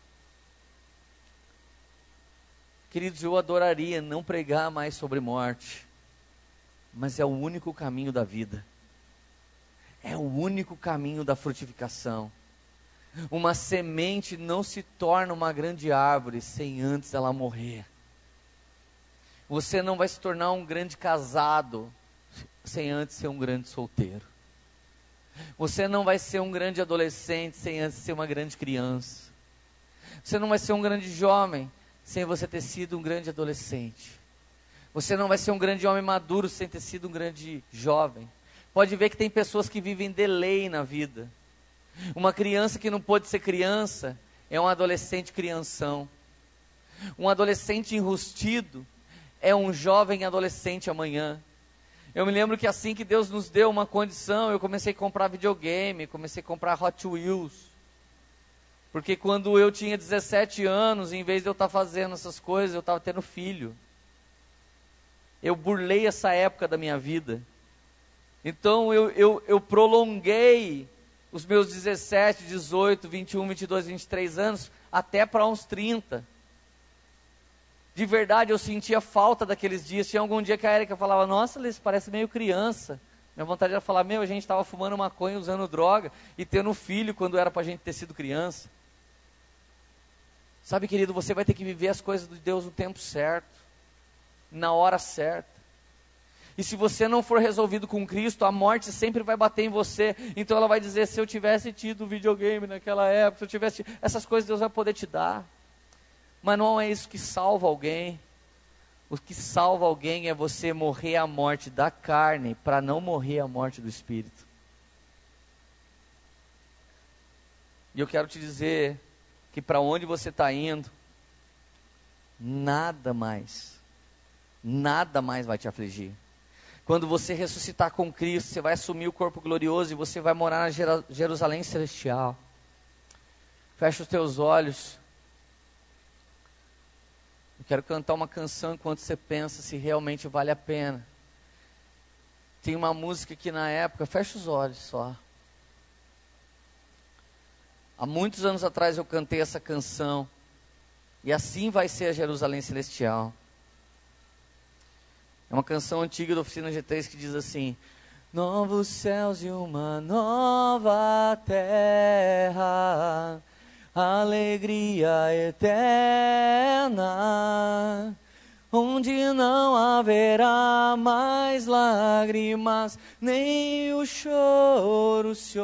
Queridos, eu adoraria não pregar mais sobre morte, mas é o único caminho da vida. É o único caminho da frutificação. Uma semente não se torna uma grande árvore sem antes ela morrer. Você não vai se tornar um grande casado sem antes ser um grande solteiro. Você não vai ser um grande adolescente sem antes ser uma grande criança. Você não vai ser um grande jovem sem você ter sido um grande adolescente. Você não vai ser um grande homem maduro sem ter sido um grande jovem. Pode ver que tem pessoas que vivem delay na vida. Uma criança que não pôde ser criança é um adolescente crianção. Um adolescente enrustido é um jovem adolescente amanhã. Eu me lembro que assim que Deus nos deu uma condição, eu comecei a comprar videogame, comecei a comprar Hot Wheels. Porque quando eu tinha 17 anos, em vez de eu estar fazendo essas coisas, eu estava tendo filho. Eu burlei essa época da minha vida. Então eu prolonguei os meus 17, 18, 21, 22, 23 anos até para uns 30. De verdade, eu sentia falta daqueles dias. Tinha algum dia que a Erika falava, nossa, Liz, parece meio criança. Minha vontade era falar, a gente estava fumando maconha, usando droga e tendo filho quando era para a gente ter sido criança. Sabe, querido, você vai ter que viver as coisas de Deus no tempo certo, na hora certa. E se você não for resolvido com Cristo, a morte sempre vai bater em você. Então ela vai dizer, se eu tivesse tido videogame naquela época, se eu tivesse tido... essas coisas Deus vai poder te dar. Mas não é isso que salva alguém. O que salva alguém é você morrer a morte da carne, para não morrer a morte do espírito. E eu quero te dizer que para onde você está indo, nada mais vai te afligir. Quando você ressuscitar com Cristo, você vai assumir o corpo glorioso e você vai morar na Jerusalém celestial. Fecha os teus olhos. Eu quero cantar uma canção enquanto você pensa se realmente vale a pena. Tem uma música que na época, fecha os olhos só. Há muitos anos atrás eu cantei essa canção. E assim vai ser a Jerusalém celestial. É uma canção antiga da Oficina G3 que diz assim: novos céus e uma nova terra, alegria eterna, onde não haverá mais lágrimas, nem o choro se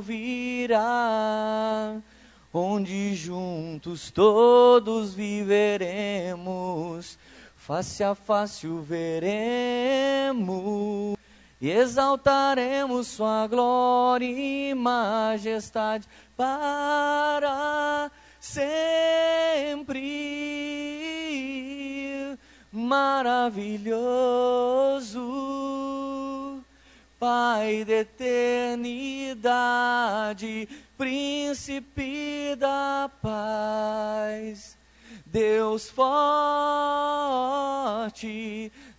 ouvirá, onde juntos todos viveremos, face a face o veremos, e exaltaremos sua glória e majestade para sempre. Maravilhoso, Pai da eternidade, Príncipe da paz, Deus forte,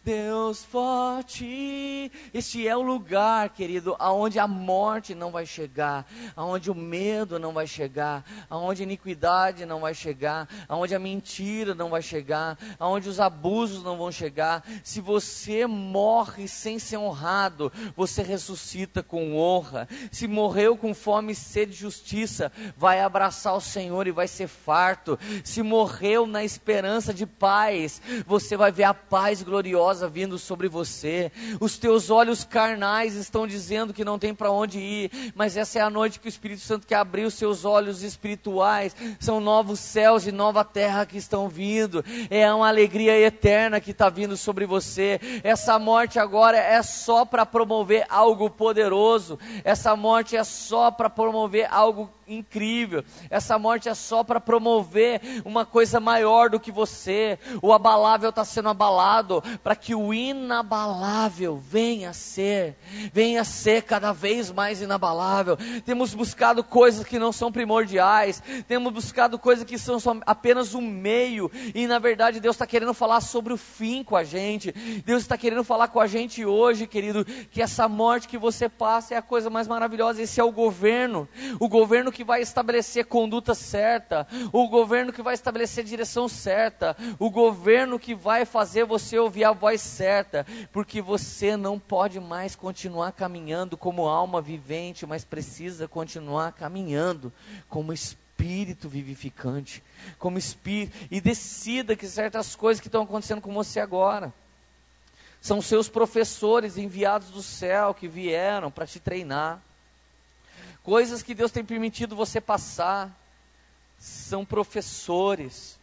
Deus forte. Este é o lugar, querido, aonde a morte não vai chegar, aonde o medo não vai chegar, aonde a iniquidade não vai chegar, aonde a mentira não vai chegar, aonde os abusos não vão chegar. Se você morre sem ser honrado, você ressuscita com honra. Se morreu com fome e sede de justiça, vai abraçar o Senhor e vai ser farto. Se morreu na esperança de paz, você vai ver a paz gloriosa vindo sobre você. Os teus olhos carnais estão dizendo que não tem para onde ir, mas essa é a noite que o Espírito Santo quer abrir os seus olhos espirituais. São novos céus e nova terra que estão vindo. É uma alegria eterna que está vindo sobre você. Essa morte agora é só para promover algo poderoso. Essa morte é só para promover algo incrível. Essa morte é só para promover uma coisa maior do que você. O abalável está sendo abalado para que o inabalável venha a ser cada vez mais inabalável. Temos buscado coisas que não são primordiais, temos buscado coisas que são só apenas um meio, e na verdade Deus está querendo falar sobre o fim com a gente. Deus está querendo falar com a gente hoje, querido, que essa morte que você passa é a coisa mais maravilhosa. Esse é o governo que vai estabelecer conduta certa, o governo que vai estabelecer direção certa, o governo que vai fazer você ouvir a voz certa, porque você não pode mais continuar caminhando como alma vivente, mas precisa continuar caminhando como espírito vivificante, como espírito, e decida que certas coisas que estão acontecendo com você agora, são seus professores enviados do céu que vieram para te treinar. Coisas que Deus tem permitido você passar, são professores.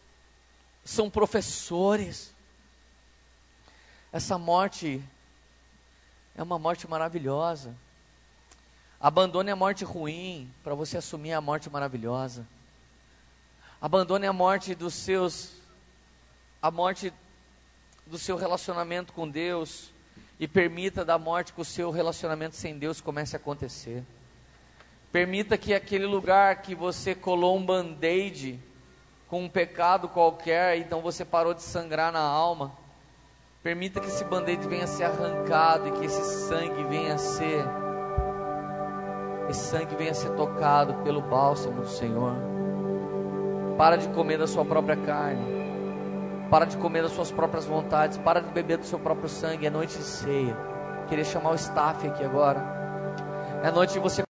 Essa morte é uma morte maravilhosa. Abandone a morte ruim, para você assumir a morte maravilhosa. Abandone a morte do seu relacionamento com Deus, e permita da morte que o seu relacionamento sem Deus comece a acontecer. Permita que aquele lugar que você colou um band-aid com um pecado qualquer, então você parou de sangrar na alma, permita que esse band-aid venha a ser arrancado, e que esse sangue venha a ser tocado pelo bálsamo do Senhor. Para de comer da sua própria carne, para de comer das suas próprias vontades, para de beber do seu próprio sangue. É noite de ceia. Queria chamar o staff aqui agora. É noite de você